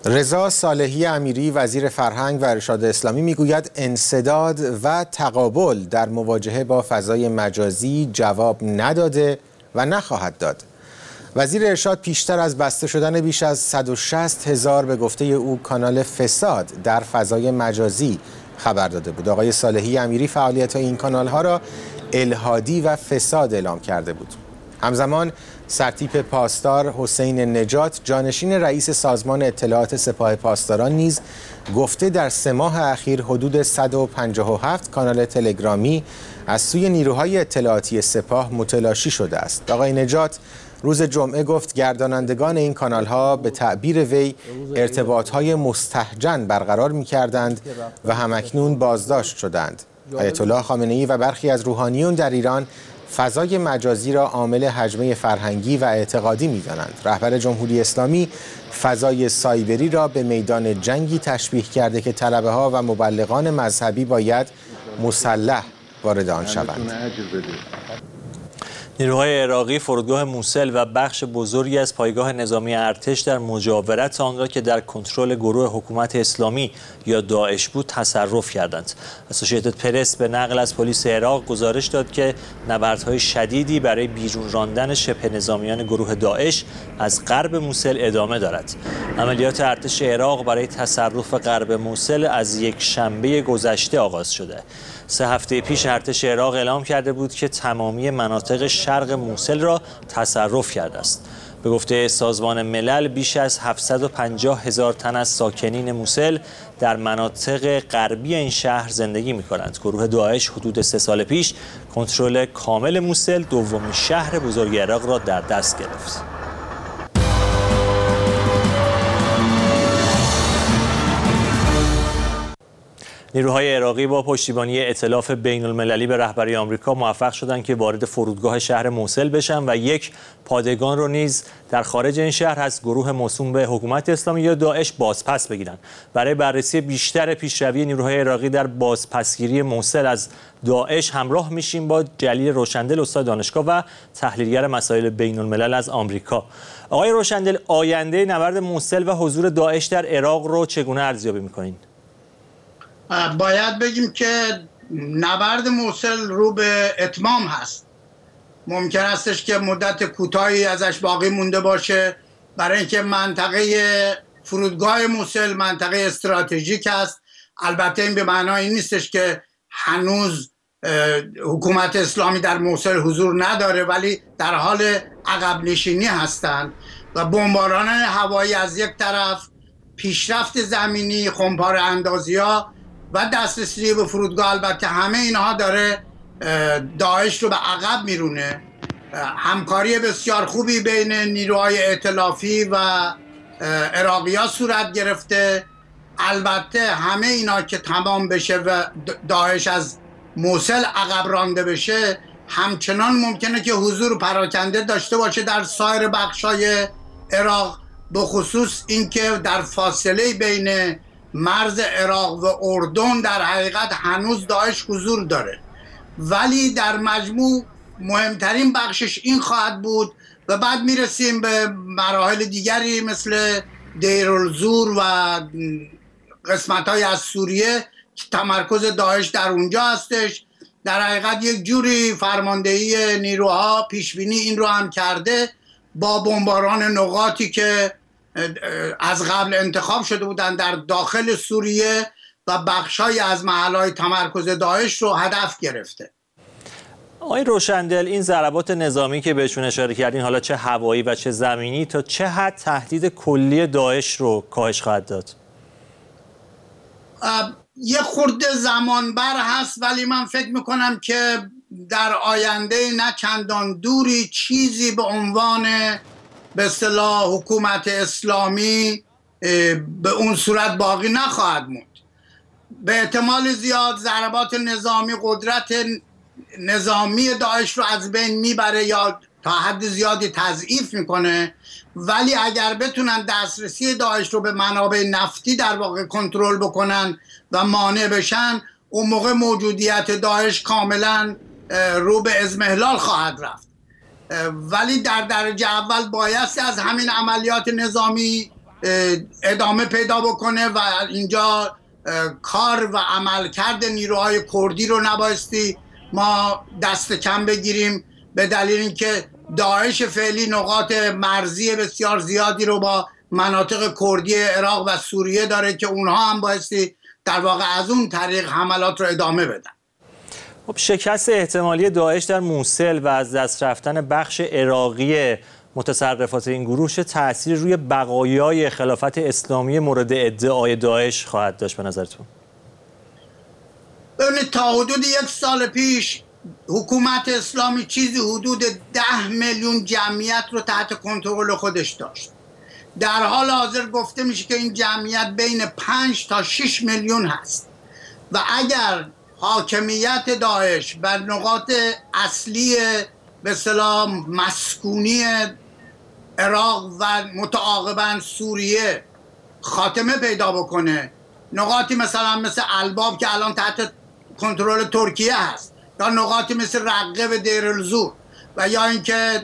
رضا صالحی امیری وزیر فرهنگ و ارشاد اسلامی میگوید انسداد و تقابل در مواجهه با فضای مجازی جواب نداده و نخواهد داد. وزیر ارشاد پیشتر از بسته شدن بیش از صد و شصت هزار به گفته او کانال فساد در فضای مجازی خبر داده بود. آقای صالحی امیری فعالیت این کانال ها را الحادی و فساد اعلام کرده بود. همزمان سرتیپ پاسدار حسین نجات جانشین رئیس سازمان اطلاعات سپاه پاسداران نیز گفته در سه ماه اخیر حدود صد و پنجاه و هفت کانال تلگرامی از سوی نیروهای اطلاعاتی سپاه متلاشی شده است. آقای نجات روز جمعه گفت گردانندگان این کانال ها به تعبیر وی ارتباط های مستهجن برقرار می کردند و همکنون بازداشت شدند. آیت الله خامنه ای و برخی از روحانیون در ایران فضای مجازی را عامل هجمه فرهنگی و اعتقادی می‌دانند. رهبر جمهوری اسلامی فضای سایبری را به میدان جنگی تشبیه کرده که طلبه‌ها و مبلغان مذهبی باید مسلح وارد آن شوند. نیروهای عراقی فرودگاه موسل و بخش بزرگی از پایگاه نظامی ارتش در مجاورت آن را که در کنترل گروه حکومت اسلامی یا داعش بود تصرف کردند. اسوسییتد پرس به نقل از پلیس عراق گزارش داد که نبردهای شدیدی برای بیرون راندن شبه نظامیان گروه داعش از غرب موسل ادامه دارد. عملیات ارتش عراق برای تصرف غرب موسل از یک شنبه گذشته آغاز شده. سه هفته پیش ارتش عراق اعلام کرده بود که تمامی مناطق شرق موسل را تصرف کرده است. به گفته سازمان ملل بیش از هفتصد و پنجاه هزار تن از ساکنین موسل در مناطق غربی این شهر زندگی می کنند. گروه داعش حدود سه سال پیش کنترل کامل موسل، دومین شهر بزرگ عراق را در دست گرفت. نیروهای عراقی با پشتیبانی ائتلاف بین المللی به رهبری آمریکا موفق شدند که وارد فرودگاه شهر موسل بشن و یک پادگان رو نیز در خارج این شهر از گروه موسوم به حکومت اسلامی یا داعش بازپس بگیرند. برای بررسی بیشتر پیشروی نیروهای عراقی در بازپسگیری موسل از داعش همراه میشیم با جلیل روشندل، استاد دانشگاه و تحلیلگر مسائل بین الملل از آمریکا. آقای روشندل، آینده نبرد موسل و حضور داعش در عراق رو چگونه ارزیابی می‌کنین؟ باید بگیم که نبرد موسل رو به اتمام هست. ممکن استش که مدت کوتاهی ازش باقی مونده باشه، برای اینکه منطقه فرودگاه موسل منطقه استراتژیک است. البته این به معنای نیستش که هنوز حکومت اسلامی در موسل حضور نداره، ولی در حال عقب نشینی هستند و بمباران هوایی از یک طرف، پیشرفت زمینی، خمپاره اندازی‌ها و دسترسی به فرودگاه، البته همه اینها داره داعش رو به عقب میرونه. همکاری بسیار خوبی بین نیروهای ائتلافی و عراقی‌ها صورت گرفته. البته همه اینا که تمام بشه و داعش از موسل عقب رانده بشه، همچنان ممکنه که حضور پراکنده داشته باشه در سایر بخشای عراق، به خصوص اینکه در فاصله بین مرز عراق و اردن در حقیقت هنوز داعش حضور داره، ولی در مجموع مهمترین بخشش این خواهد بود و بعد میرسیم به مراحل دیگری مثل دیرالزور و قسمت‌های از سوریه که تمرکز داعش در اونجا هستش. در حقیقت یک جوری فرماندهی نیروها پیشبینی این رو هم کرده با بمباران نقاطی که از قبل انتخاب شده بودن در داخل سوریه و بخشای از محلهای تمرکز داعش رو هدف گرفته. آقای روشندل، این ضربات نظامی که بهشون اشاره کردین، حالا چه هوایی و چه زمینی، تا چه حد تهدید کلی داعش رو کاهش خواهد داد؟ یه خورده زمان بر هست، ولی من فکر میکنم که در آینده نه چندان دوری چیزی به عنوان به اصطلاح حکومت اسلامی به اون صورت باقی نخواهد موند. به احتمال زیاد ضربات نظامی قدرت نظامی داعش رو از بین میبره یا تا حد زیادی تضعیف میکنه، ولی اگر بتونن دسترسی داعش رو به منابع نفتی در واقع کنترل بکنن و مانع بشن، اون موقع موجودیت داعش کاملا رو به اضمحلال خواهد رفت. ولی در درجه اول بایستی از همین عملیات نظامی ادامه پیدا بکنه و اینجا کار و عملکرد نیروهای کردی رو نبایستی ما دست کم بگیریم، به دلیل اینکه داعش فعلی نقاط مرزی بسیار زیادی رو با مناطق کردی عراق و سوریه داره که اونها هم بایستی در واقع از اون طریق حملات رو ادامه بدن. خب شکست احتمالی داعش در موصل و از دست رفتن بخش عراقی متصرفات این گروه چه تأثیر روی بقایای خلافت اسلامی مورد ادعای داعش خواهد داشت به نظرتون؟ ببینید تا حدود یک سال پیش حکومت اسلامی چیزی حدود ده میلیون جمعیت رو تحت کنترل خودش داشت. در حال حاضر گفته میشه که این جمعیت بین پنج تا شش میلیون هست و اگر حاکمیت داعش بر نقاط اصلی به اصطلاح مسکونی عراق و متعاقباً سوریه خاتمه پیدا بکنه، نقاطی مثلا مثل الباب که الان تحت کنترل ترکیه هست، یا نقاطی مثل رقه و دیر الزور و یا اینکه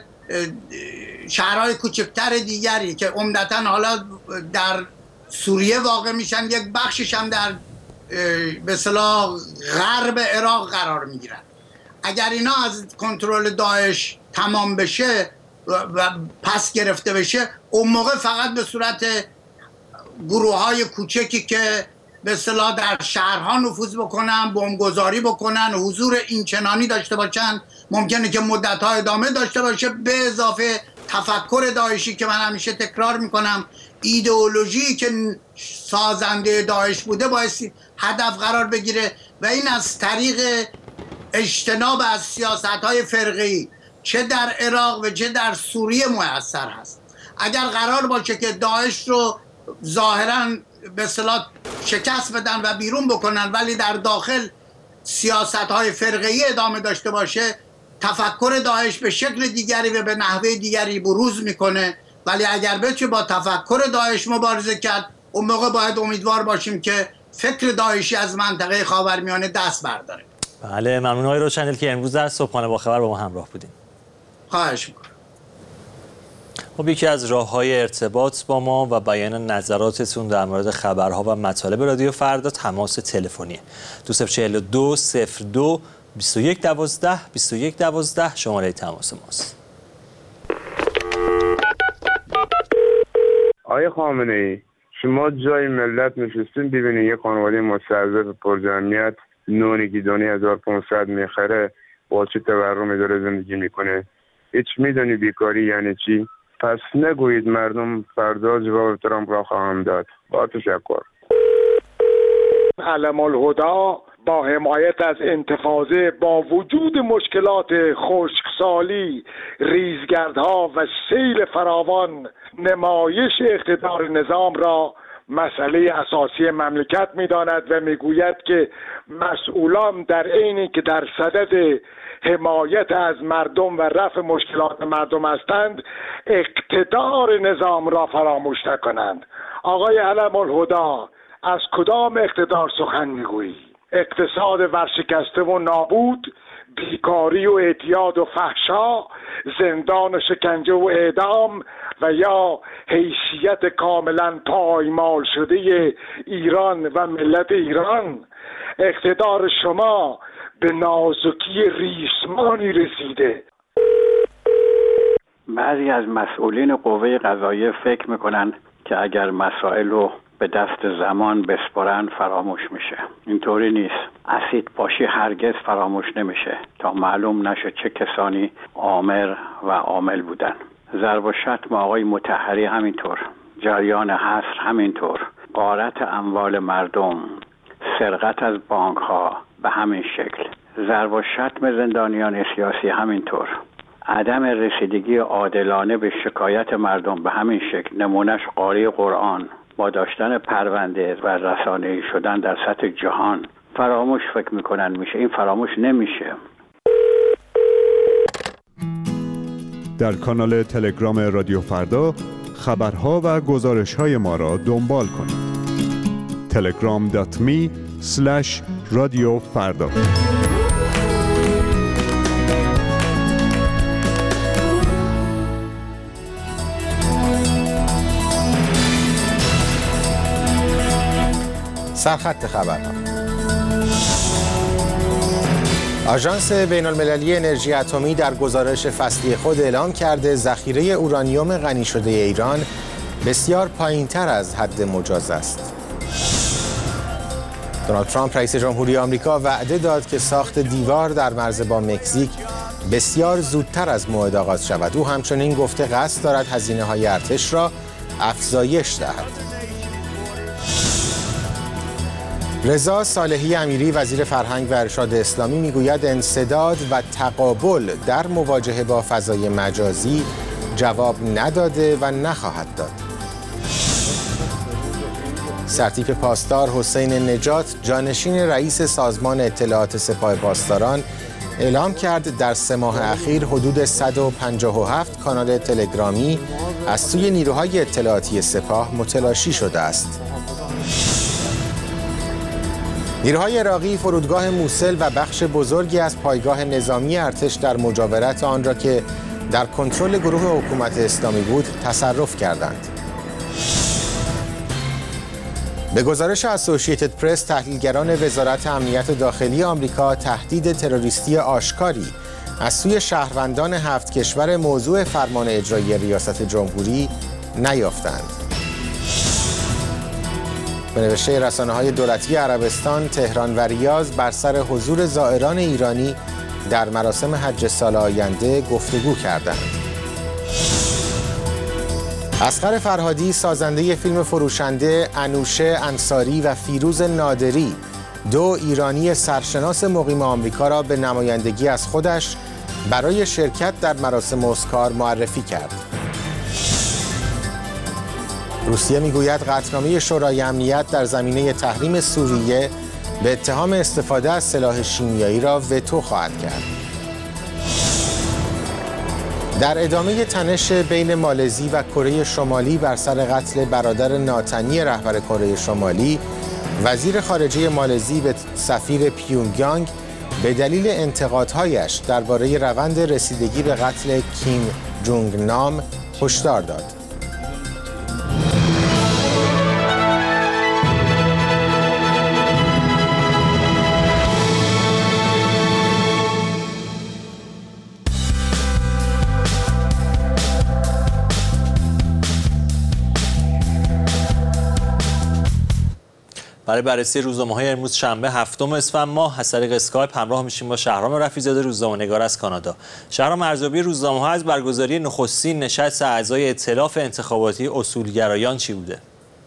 شهرهای کوچکتر دیگری که عمدتاً حالا در سوریه واقع میشن، یک بخشش هم در به اصطلاح غرب عراق قرار میگیرن. اگر اینا از کنترل داعش تمام بشه و پس گرفته بشه، اون موقع فقط به صورت گروه های کوچکی که به اصطلاح در شهرها نفوذ بکنن، بمبگذاری بکنن، حضور اینچنانی داشته باشن، ممکنه که مدت‌ها ادامه داشته باشه، به اضافه تفکر داعشی که من همیشه تکرار میکنم، ایدئولوژی که سازنده داعش بوده باعث هدف قرار بگیره و این از طریق اجتناب از سیاست‌های فرقه‌ای چه در عراق و چه در سوریه مؤثر هست. اگر قرار باشه که داعش رو ظاهراً به اصطلاح شکست بدن و بیرون بکنن ولی در داخل سیاست‌های فرقه‌ای ادامه داشته باشه، تفکر داعش به شکل دیگری و به نحوه دیگری بروز میکنه. ولی اگر بشه با تفکر داعش مبارزه کرد، اون موقع باید امیدوار باشیم که فکر داعشی از منطقه خاورمیانه دست برداره. بله، ممنون آقای روشن‌دل که امروز در صبحانه با خبر با ما همراه بودیم. خواهش میکنم. خب یکی از راه‌های ارتباط با ما و بیان نظراتتون در مورد خبرها و مطالب رادیو فردا تماس تلفنی دو صفر چهل و دو صفر دو بیست و یک دوازده بیست و یک دوازده شماره تماس ماست. آقای خامنه‌ای، شما جای ملت نشستین ببینید یه خانواده مستضعف پرجمعیت نون گیدانی هزار و پانصد میخره، با چه تورمی داره زندگی میکنه. هیچ میدونی بیکاری یعنی چی؟ پس نگویید مردم فردا جواب ترامپ را خواهم داد. با تشکر. علم الهدا با حمایت از انتفاضه با وجود مشکلات خشکسالی، ریزگردها و سیل فراوان، نمایش اقتدار نظام را مسئله اساسی مملکت می‌داند و می‌گوید که مسئولان در عینی که در صدد حمایت از مردم و رفع مشکلات مردم هستند، اقتدار نظام را فراموش نکنند. آقای علم الهدا، از کدام اقتدار سخن می‌گویی؟ اقتصاد ورشکسته و نابود، بیکاری و اعتیاد و فحشا، زندان و شکنجه و اعدام و یا حیثیت کاملا پایمال شده ایران و ملت ایران؟ اقتدار شما به نازکی ریسمانی رسیده. بعضی از مسئولین قوه قضاییه فکر میکنن که اگر مسائل رو به دست زمان بسپارن فراموش میشه. اینطوری نیست. اسید پاشی هرگز فراموش نمیشه تا معلوم نشه چه کسانی آمر و عامل بودن. ضرب و شتم آقای مطهری همینطور، جریان حصر همینطور، غارت اموال مردم، سرقت از بانک ها به همین شکل، ضرب و شتم زندانیان سیاسی همینطور، عدم رسیدگی عادلانه به شکایت مردم به همین شکل، نمونش قاری قرآن، با داشتن پرونده و رسانه‌ای شدن در سطح جهان. فراموش فکر میکنن میشه، این فراموش نمیشه. در کانال تلگرام رادیو فردا خبرها و گزارش‌های ما را دنبال کنید. تلگرام دات می اسلش رادیو فردا. سرخط خبرها. آژانس بین‌المللی انرژی اتمی در گزارش فصلی خود اعلام کرده ذخیره اورانیوم غنی شده ایران بسیار پایین‌تر از حد مجاز است. دونالد ترامپ رئیس جمهوری آمریکا وعده داد که ساخت دیوار در مرز با مکزیک بسیار زودتر از موعد آغاز شود. او همچنین گفته قصد دارد هزینه‌های ارتش را افزایش دهد. رضا صالحی امیری وزیر فرهنگ و ارشاد اسلامی میگوید انسداد و تقابل در مواجهه با فضای مجازی جواب نداده و نخواهد داد. سرتیپ پاسدار حسین نجات جانشین رئیس سازمان اطلاعات سپاه پاسداران اعلام کرد در سه ماه اخیر حدود صد و پنجاه و هفت کانال تلگرامی از سوی نیروهای اطلاعاتی سپاه متلاشی شده است. نیروهای عراقی فرودگاه موصل و بخش بزرگی از پایگاه نظامی ارتش در مجاورت آن را که در کنترل گروه حکومت اسلامی بود تصرف کردند. به گزارش اسوسییتد پرس، تحلیلگران وزارت امنیت داخلی آمریکا تهدید تروریستی آشکاری از سوی شهروندان هفت کشور موضوع فرمان اجرایی ریاست جمهوری نیافتند. به نوشته رسانه‌های دولتی عربستان، تهران و ریاض بر سر حضور زائران ایرانی در مراسم حج سال آینده گفتگو کردند. اصغر فرهادی سازنده فیلم فروشنده، انوشه انصاری و فیروز نادری دو ایرانی سرشناس مقیم آمریکا را به نمایندگی از خودش برای شرکت در مراسم اسکار معرفی کرد. روسیه میگوید قطعنامه شورای امنیت در زمینه تحریم سوریه به اتهام استفاده از سلاح شیمیایی را وتو خواهد کرد. در ادامه تنش بین مالزی و کره شمالی بر سر قتل برادر ناتنی رهبر کره شمالی، وزیر خارجه مالزی به سفیر پیونگیانگ به دلیل انتقادهایش درباره روند رسیدگی به قتل کیم جونگ نام هشدار داد. برای بررسی روزنامه‌های امروز شنبه هفتم اسفند ماه از طریق اسکایپ همراه میشیم با شهرام رفیع‌زاده، روزنامه‌نگار از کانادا. شهرام، ارزیابی روزنامه‌ها از برگزاری نخستین نشست اعضای ائتلاف انتخاباتی اصولگرایان چی بوده؟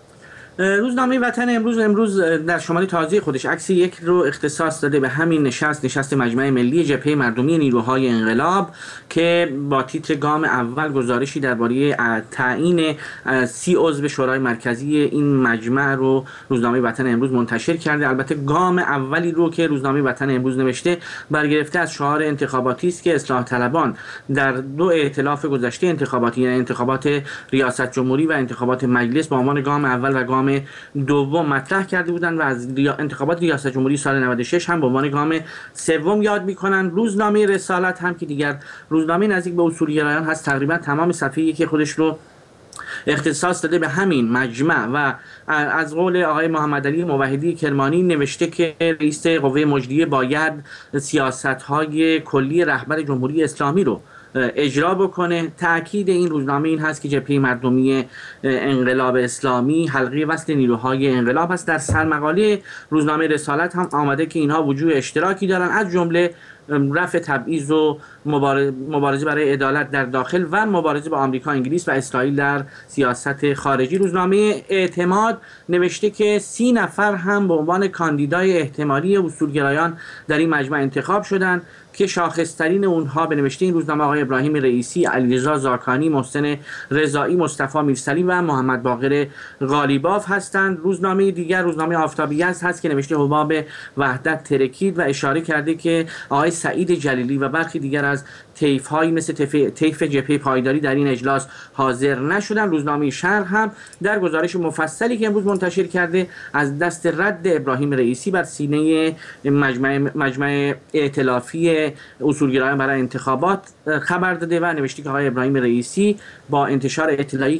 روزنامه وطن امروز امروز در شماره تازه خودش عکس یک رو اختصاص داده به همین نشست نشست مجمع ملی جبهه مردمی نیروهای انقلاب که با تیتر گام اول گزارشی درباره تعیین سی عضو شورای مرکزی این مجمع رو روزنامه وطن امروز منتشر کرده. البته گام اولی رو که روزنامه وطن امروز نوشته برگرفته از شعار انتخاباتی است که اصلاح طلبان در دو ائتلاف گذشته انتخاباتی، یعنی انتخابات ریاست جمهوری و انتخابات مجلس، با عنوان گام اول و گام دوم مطرح کرده بودند و از انتخابات ریاست جمهوری سال نود و شش هم به عنوان گام سوم یاد می‌کنند. روزنامه رسالت هم که دیگر روزنامه نزدیک به اصولگرایان هست، تقریبا تمام صفحه‌ای که خودش رو اختصاص داده به همین مجمع و از قول آقای محمد علی موحدی کرمانی نوشته که رئیس قوه مجریه باید سیاست‌های کلی رهبر جمهوری اسلامی رو اجرا بکنه. تأکید این روزنامه این هست که جبهه مردمی انقلاب اسلامی حلقه وصل نیروهای انقلاب است. در سرمقاله روزنامه رسالت هم آمده که اینها وجوه اشتراکی دارن، از جمله رفع تبعیض و مبارزه برای عدالت در داخل و مبارزه با آمریکا، انگلیس و اسرائیل در سیاست خارجی. روزنامه اعتماد نوشته که سی نفر هم به عنوان کاندیدای احتمالی اصولگرایان در این مجمع انتخاب شدند که شاخصترین اونها به نوشته این روزنامه آقای ابراهیم رئیسی، علیرضا زاکانی، محسن رضایی، مصطفی میرسلی و محمد باقر غالیباف هستند. روزنامه دیگر روزنامه آفتابیه هست که نوشته حباب وحدت ترکید و اشاره کرده که آقای سعید جلیلی و برخی دیگر از طیف‌هایی مثل طیف جبهه پایداری در این اجلاس حاضر نشدند. روزنامه شرق هم در گزارش مفصلی که امروز منتشر کرده از دست رد ابراهیم رئیسی بر سینه مجمع مجمع ائتلافی اصولگرایان برای انتخابات خبر داده و نوشته که آقای ابراهیم رئیسی با انتشار اطلاعی که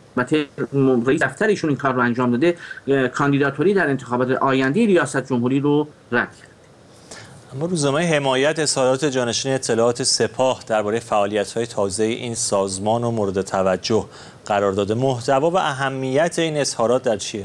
البته رئیس دفتر ایشون این کار رو انجام داده، کاندیداتوری در انتخابات آینده ریاست جمهوری رو رد کرد. اما روزنامه حمایت اظهارات جانشین اطلاعات سپاه درباره فعالیت‌های تازه این سازمان و مورد توجه قرار داده. محتوا و اهمیت این اظهارات در چیه؟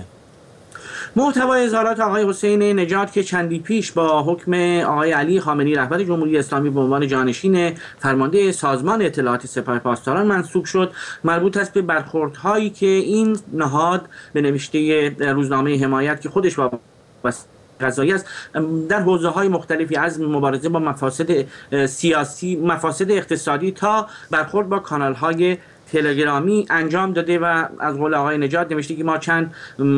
محتوای اظهارات آقای حسین نژاد که چندی پیش با حکم آقای علی خامنه‌ای رهبر جمهوری اسلامی به عنوان جانشین فرمانده سازمان اطلاعات سپاه پاسداران منصوب شد، مربوط است به برخوردهایی که این نهاد به نوشته روزنامه حمایت که خودش با قضایی است در حوزه‌های مختلفی از مبارزه با مفاسد سیاسی، مفاسد اقتصادی تا برخورد با کانال‌های تلگرامی انجام داده و از قول آقای نژاد نوشته که ما چند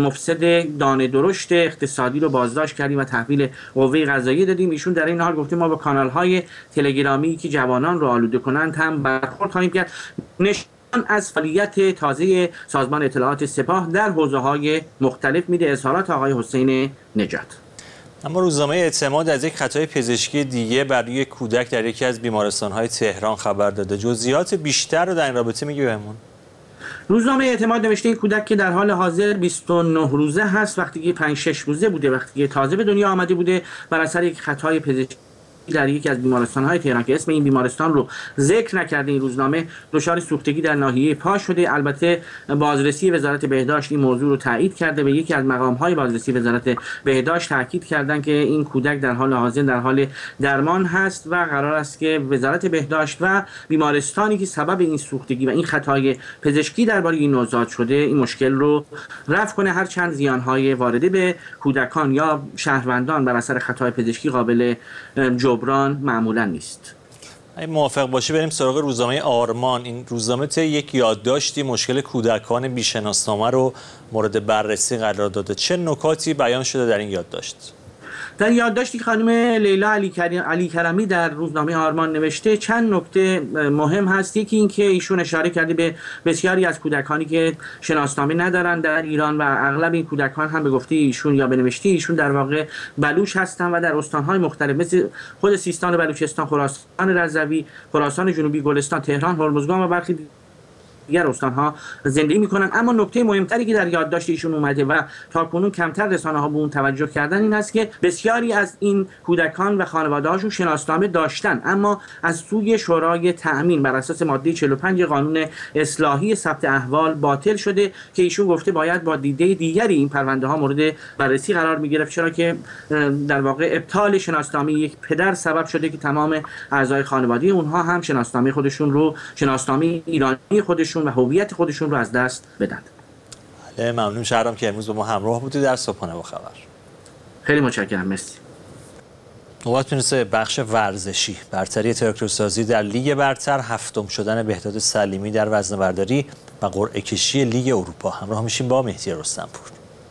مفسد دانه درشت اقتصادی رو بازداشت کردیم و تحویل قوه قضاییه دادیم. ایشون در این حال گفته ما با کانال‌های تلگرامی که جوانان رو آلوده کنند هم برخورد خواهیم کرد. نشان از فعالیت تازه سازمان اطلاعات سپاه در حوزه‌های مختلف میده اظهارات آقای حسین نژاد. اما روزنامه اعتماد از یک خطای پزشکی دیگه بر روی کودک در یکی از بیمارستان‌های تهران خبر داده. جزئیات بیشتر رو در این رابطه میگی بهمون؟ روزنامه اعتماد نوشته این کودک که در حال حاضر بیست و نه روزه هست، وقتی که پنج شش روزه بوده، وقتی که تازه به دنیا آمده بوده، بر اثر یک خطای پزشکی در یکی از بیمارستان‌های تهران که اسم این بیمارستان رو ذکر نکرده این روزنامه، دچار سوختگی در ناحیه پا شده. البته بازرسی وزارت بهداشت این موضوع رو تایید کرده. به یکی از مقام‌های بازرسی وزارت بهداشت تاکید کردند که این کودک در حال حاضر در حال درمان هست و قرار است که وزارت بهداشت و بیمارستانی که سبب این سوختگی و این خطای پزشکی درباره این نوزاد شده این مشکل رو رفع کنه، هر چند زیان‌های وارده به کودکان یا شهروندان بر اثر خطای پزشکی قابل جبران معمولا نیست. اگه موافق باشی بریم سراغ روزنامه آرمان. این روزنامه طی یک یادداشتی مشکل کودکان بی‌شناسنامه رو مورد بررسی قرار داده. چه نکاتی بیان شده در این یادداشت؟ در یادداشتی خانم لیلا علی, کریم، علی کرمی در روزنامه آرمان نوشته چند نکته مهم هست. یکی این که ایشون اشاره کرده به بسیاری از کودکانی که شناسنامه ندارن در ایران و اغلب این کودکان هم به گفته ایشون یا به نوشته ایشون در واقع بلوچ هستن و در استان‌های مختلف مثل خود سیستان و بلوچستان، خراسان رضوی، خراسان جنوبی، گلستان، تهران، هرمزگان و برخی دیگر استان‌ها زندگی می‌کنن. اما نکته مهمتری که در یادداشت ایشون اومده و تاکنون کمتر رسانه‌ها به اون توجه کردن این است که بسیاری از این کودکان و خانواده‌هاشون شناسنامه داشتن اما از سوی شورای تأمین بر اساس ماده چهل و پنج قانون اصلاحی ثبت احوال باطل شده که ایشون گفته باید با دیده دیگری این پرونده‌ها مورد بررسی قرار می‌گرفت، چرا که در واقع ابطال شناسنامه یک پدر سبب شده که تمام اعضای خانواده اونها هم شناسنامه خودشون رو شناسنامه ایرانی خودشون و هویت خودشون رو از دست بدن. بله، ممنون شهرام که امروز با ما همراه بودید در صبحانه با خبر. خیلی متشکرم. مرسی. نوبت میرسه بخش ورزشی. برتری تراکتورسازی در لیگ برتر، هفتم شدن بهداد سلیمی در وزنه‌برداری و قرعه کشی لیگ اروپا. همراه میشیم با مهدی رستمپور.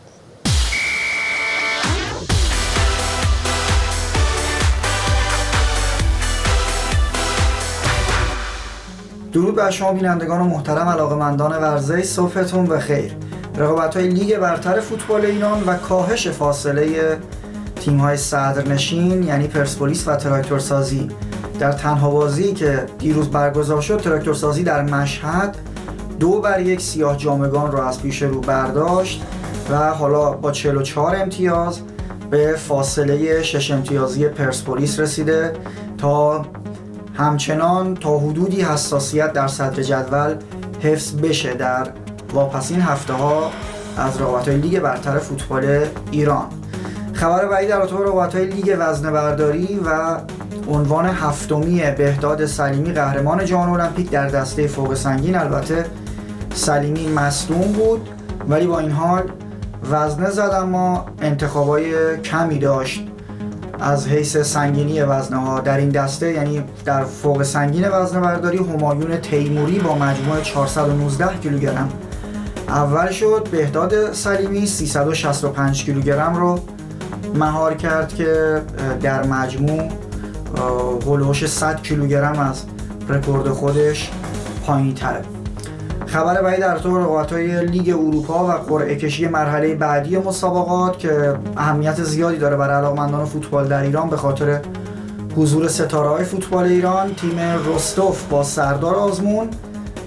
درود بر شما بینندگان و محترم علاقه‌مندان ورزش، صبحتون بخیر. رقابت‌های لیگ برتر فوتبال ایران و کاهش فاصله تیم‌های صدرنشین یعنی پرسپولیس و تراکتورسازی در تنها بازی که دیروز برگزار شد، تراکتورسازی در مشهد دو بر یک سیاه جامگان را از پیش رو برداشت و حالا با چهل و چهار امتیاز به فاصله شش امتیازی پرسپولیس رسیده تا همچنان تا حدودی حساسیت در صدر جدول حفظ بشه در واپسین هفته ها از رقابت‌های لیگ برتر فوتبال ایران. خبر بعدی در رابطه با رقابت‌های لیگ وزنه‌برداری و عنوان هفتمی بهداد سلیمی قهرمان جام المپیک در دسته فوق سنگین. البته سلیمی مصدوم بود ولی با این حال وزنه زد اما انتخابای کمی داشت از حیث سنگینی وزنه ها در این دسته، یعنی در فوق سنگین وزنه برداری همایون تیموری با مجموع چهارصد و نوزده کیلوگرم اول شد. بهداد سلیمی سیصد و شصت و پنج کیلوگرم رو مهار کرد که در مجموع هولوش صد کیلوگرم از رکورد خودش پایین تره. خبر بعدی در رابطه با رقابت‌های لیگ اروپا و قرعه کشی مرحله بعدی مسابقات که اهمیت زیادی داره برای علاقه‌مندان فوتبال در ایران به خاطر حضور ستاره‌های فوتبال ایران. تیم رستوف با سردار آزمون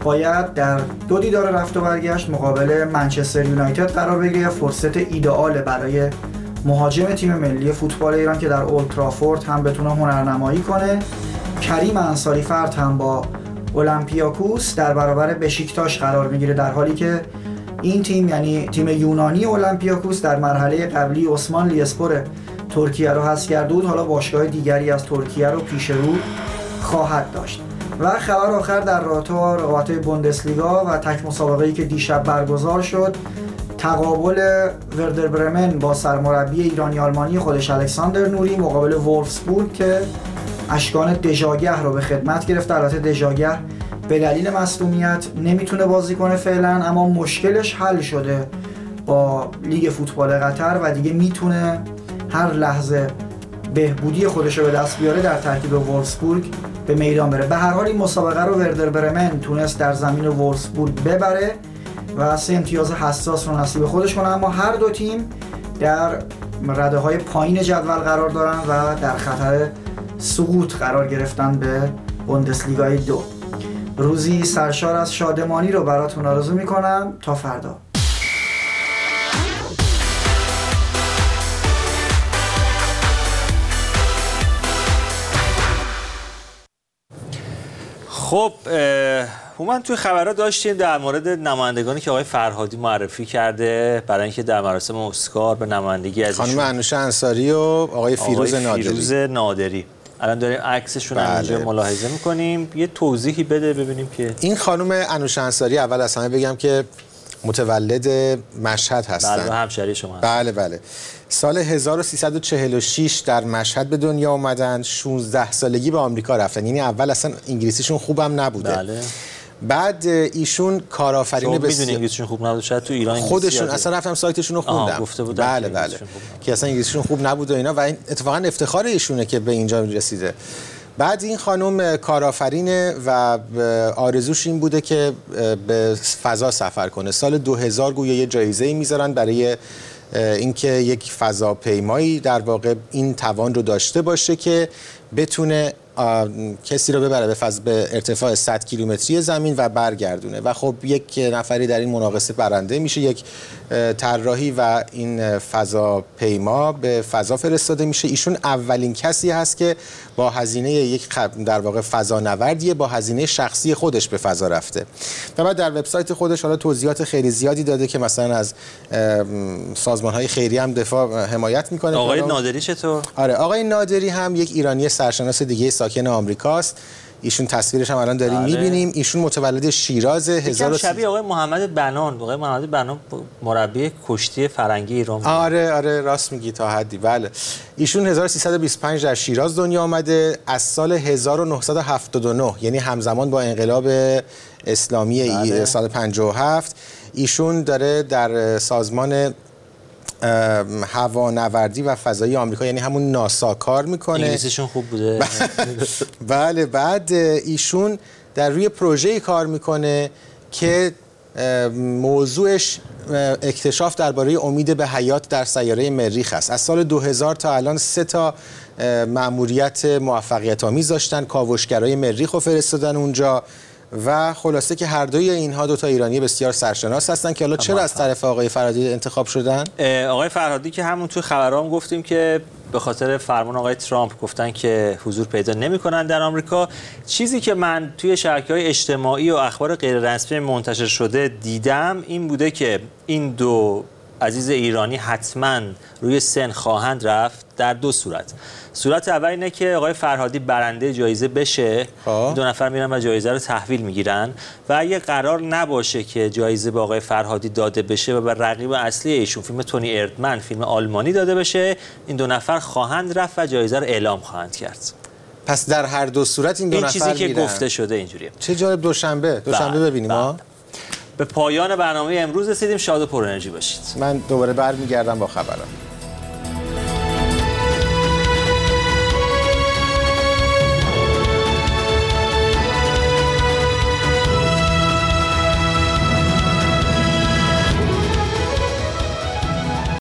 باید در دو دیدار رفت و برگشت مقابل منچستر یونایتد قرار بگیره. فرصت ایدئال برای مهاجم تیم ملی فوتبال ایران که در اولترافورد هم بتونه هنرنمایی کنه. کریم انصاری فرد هم با اولمپیاکوس در برابر بشیکتاش قرار میگیره، در حالی که این تیم یعنی تیم یونانی اولمپیاکوس در مرحله قبلی عثمان لیسپور ترکیه رو حذف کرده بود، حالا باشگاه دیگری از ترکیه رو پیش رو خواهد داشت. و خبر آخر در رابطه با رقابت‌های بوندسلیگا و تک مسابقه‌ای که دیشب برگزار شد، تقابل وردر برمن با سرمربی ایرانی آلمانی خودش الکساندر نوری مقابل وولفسبورگ که اشکان دژاگه رو به خدمت گرفت. البته دژاگه به دلیل مصدومیت نمیتونه بازی کنه فعلا، اما مشکلش حل شده با لیگ فوتبال قطر و دیگه میتونه هر لحظه بهبودی خودش رو به دست بیاره در ترکیب وولفسبورگ به میدان بره. به هر حال این مسابقه رو وردر برمن تونست در زمین وولفسبورگ ببره و سه امتیاز حساس رو نصیب خودش کنه، اما هر دو تیم در رده های پایین جدول قرار دارن و در خطر سقوط قرار گرفتن به بوندسلیگای دو. روزی سرشار از شادمانی رو براتون آرزو میکنم. تا فردا. خب من توی خبرها داشتیم در مورد نمایندگانی که آقای فرهادی معرفی کرده برای اینکه در مراسم اسکار به نمایندگی از خانم انوشه انصاری و آقای فیروز آقای نادری. فیروز نادری الان داریم عکسشون هم اینجا ملاحظه می‌کنیم. یه توضیحی بده ببینیم که این خانم انوشه انصاری اول از همه بگم که متولد مشهد هستن. بله همشهری شما هستن. بله بله. سال هزار و سیصد و چهل و شش در مشهد به دنیا آمدن. شانزده سالگی به آمریکا رفتن. یعنی اول اصلا انگلیسیشون خوبم نبوده. بله. بعد ایشون کارآفرین بسیار میدونی انگلیسیشون خوب نبود، شاید تو ایران خودشون اصلا رفتم سایتشون رو خوندم. بله بله که اصلا انگلیسیشون خوب نبود و اینا و این اتفاقا افتخار ایشونه که به اینجا رسیده. بعد این خانم کارآفرینه و آرزوش این بوده که به فضا سفر کنه. سال دو هزار گویا یه جایزه‌ای میذارن برای اینکه یک فضاپیمایی در واقع این توان رو داشته باشه که بتونه کسی رو ببره به فضا به ارتفاع صد کیلومتری زمین و برگردونه و خب یک نفری در این مناقصه برنده میشه، یک طراحی و این فضاپیما به فضا فرستاده میشه. ایشون اولین کسی هست که با هزینه یک در واقع فضانوردیه با هزینه شخصی خودش به فضا رفته و بعد در وبسایت خودش حالا توضیحات خیلی زیادی داده که مثلا از سازمان‌های خیریه هم دفاع حمایت میکنه. آقای نادری چطور؟ آره آقای نادری هم یک ایرانی سرشناس دیگه ساکن آمریکاست. ایشون تصویرش هم الان داریم می‌بینیم. ایشون متولد شیراز هزار و سیصد شبیه آقای محمد بنان. آقای محمد بنان مربی کشتی فرنگی ایران بود. آره آره راست میگی تا حدی. بله ایشون هزار و سیصد و بیست و پنج در شیراز دنیا آمده. از سال هزار و نهصد و هفتاد و نه یعنی همزمان با انقلاب اسلامی بله. سال پنجاه و هفت ایشون داره در سازمان هوانوردی و فضایی آمریکا یعنی همون ناسا کار میکنه. انگلیسیشون خوب بوده. بله بعد ایشون در روی پروژه‌ای کار میکنه که موضوعش اکتشاف درباره امید به حیات در سیاره مریخ است. از سال دو هزار تا الان سه تا مأموریت موفقیت آمیز داشتن. کاوشگرای مریخ رو فرستادن اونجا و خلاصه که هر دوی اینها دو تا ایرانی بسیار سرشناس هستن که حالا چرا از طرف آقای فرهادی انتخاب شدن؟ آقای فرهادی که همون توی خبرام گفتیم که به خاطر فرمان آقای ترامپ گفتن که حضور پیدا نمی‌کنن در آمریکا. چیزی که من توی شبکه‌های اجتماعی و اخبار غیر رسمی منتشر شده دیدم این بوده که این دو عزیز ایرانی حتما روی سن خواهند رفت در دو صورت. صورت اول اینه که آقای فرهادی برنده جایزه بشه، دو نفر میرن و جایزه رو تحویل میگیرن و اگه قرار نباشه که جایزه به آقای فرهادی داده بشه و به رقیب اصلی ایشون فیلم تونی اردمن فیلم آلمانی داده بشه، این دو نفر خواهند رفت و جایزه رو اعلام خواهند کرد. پس در هر دو صورت این دو این نفر چیزی که میرن. گفته شده اینجوریه. چه جالب. دوشنبه دوشنبه ببینیم ها. به پایان برنامه امروز رسیدیم. شاد و پر انرژی باشید. من دوباره برمیگردم با خبرام.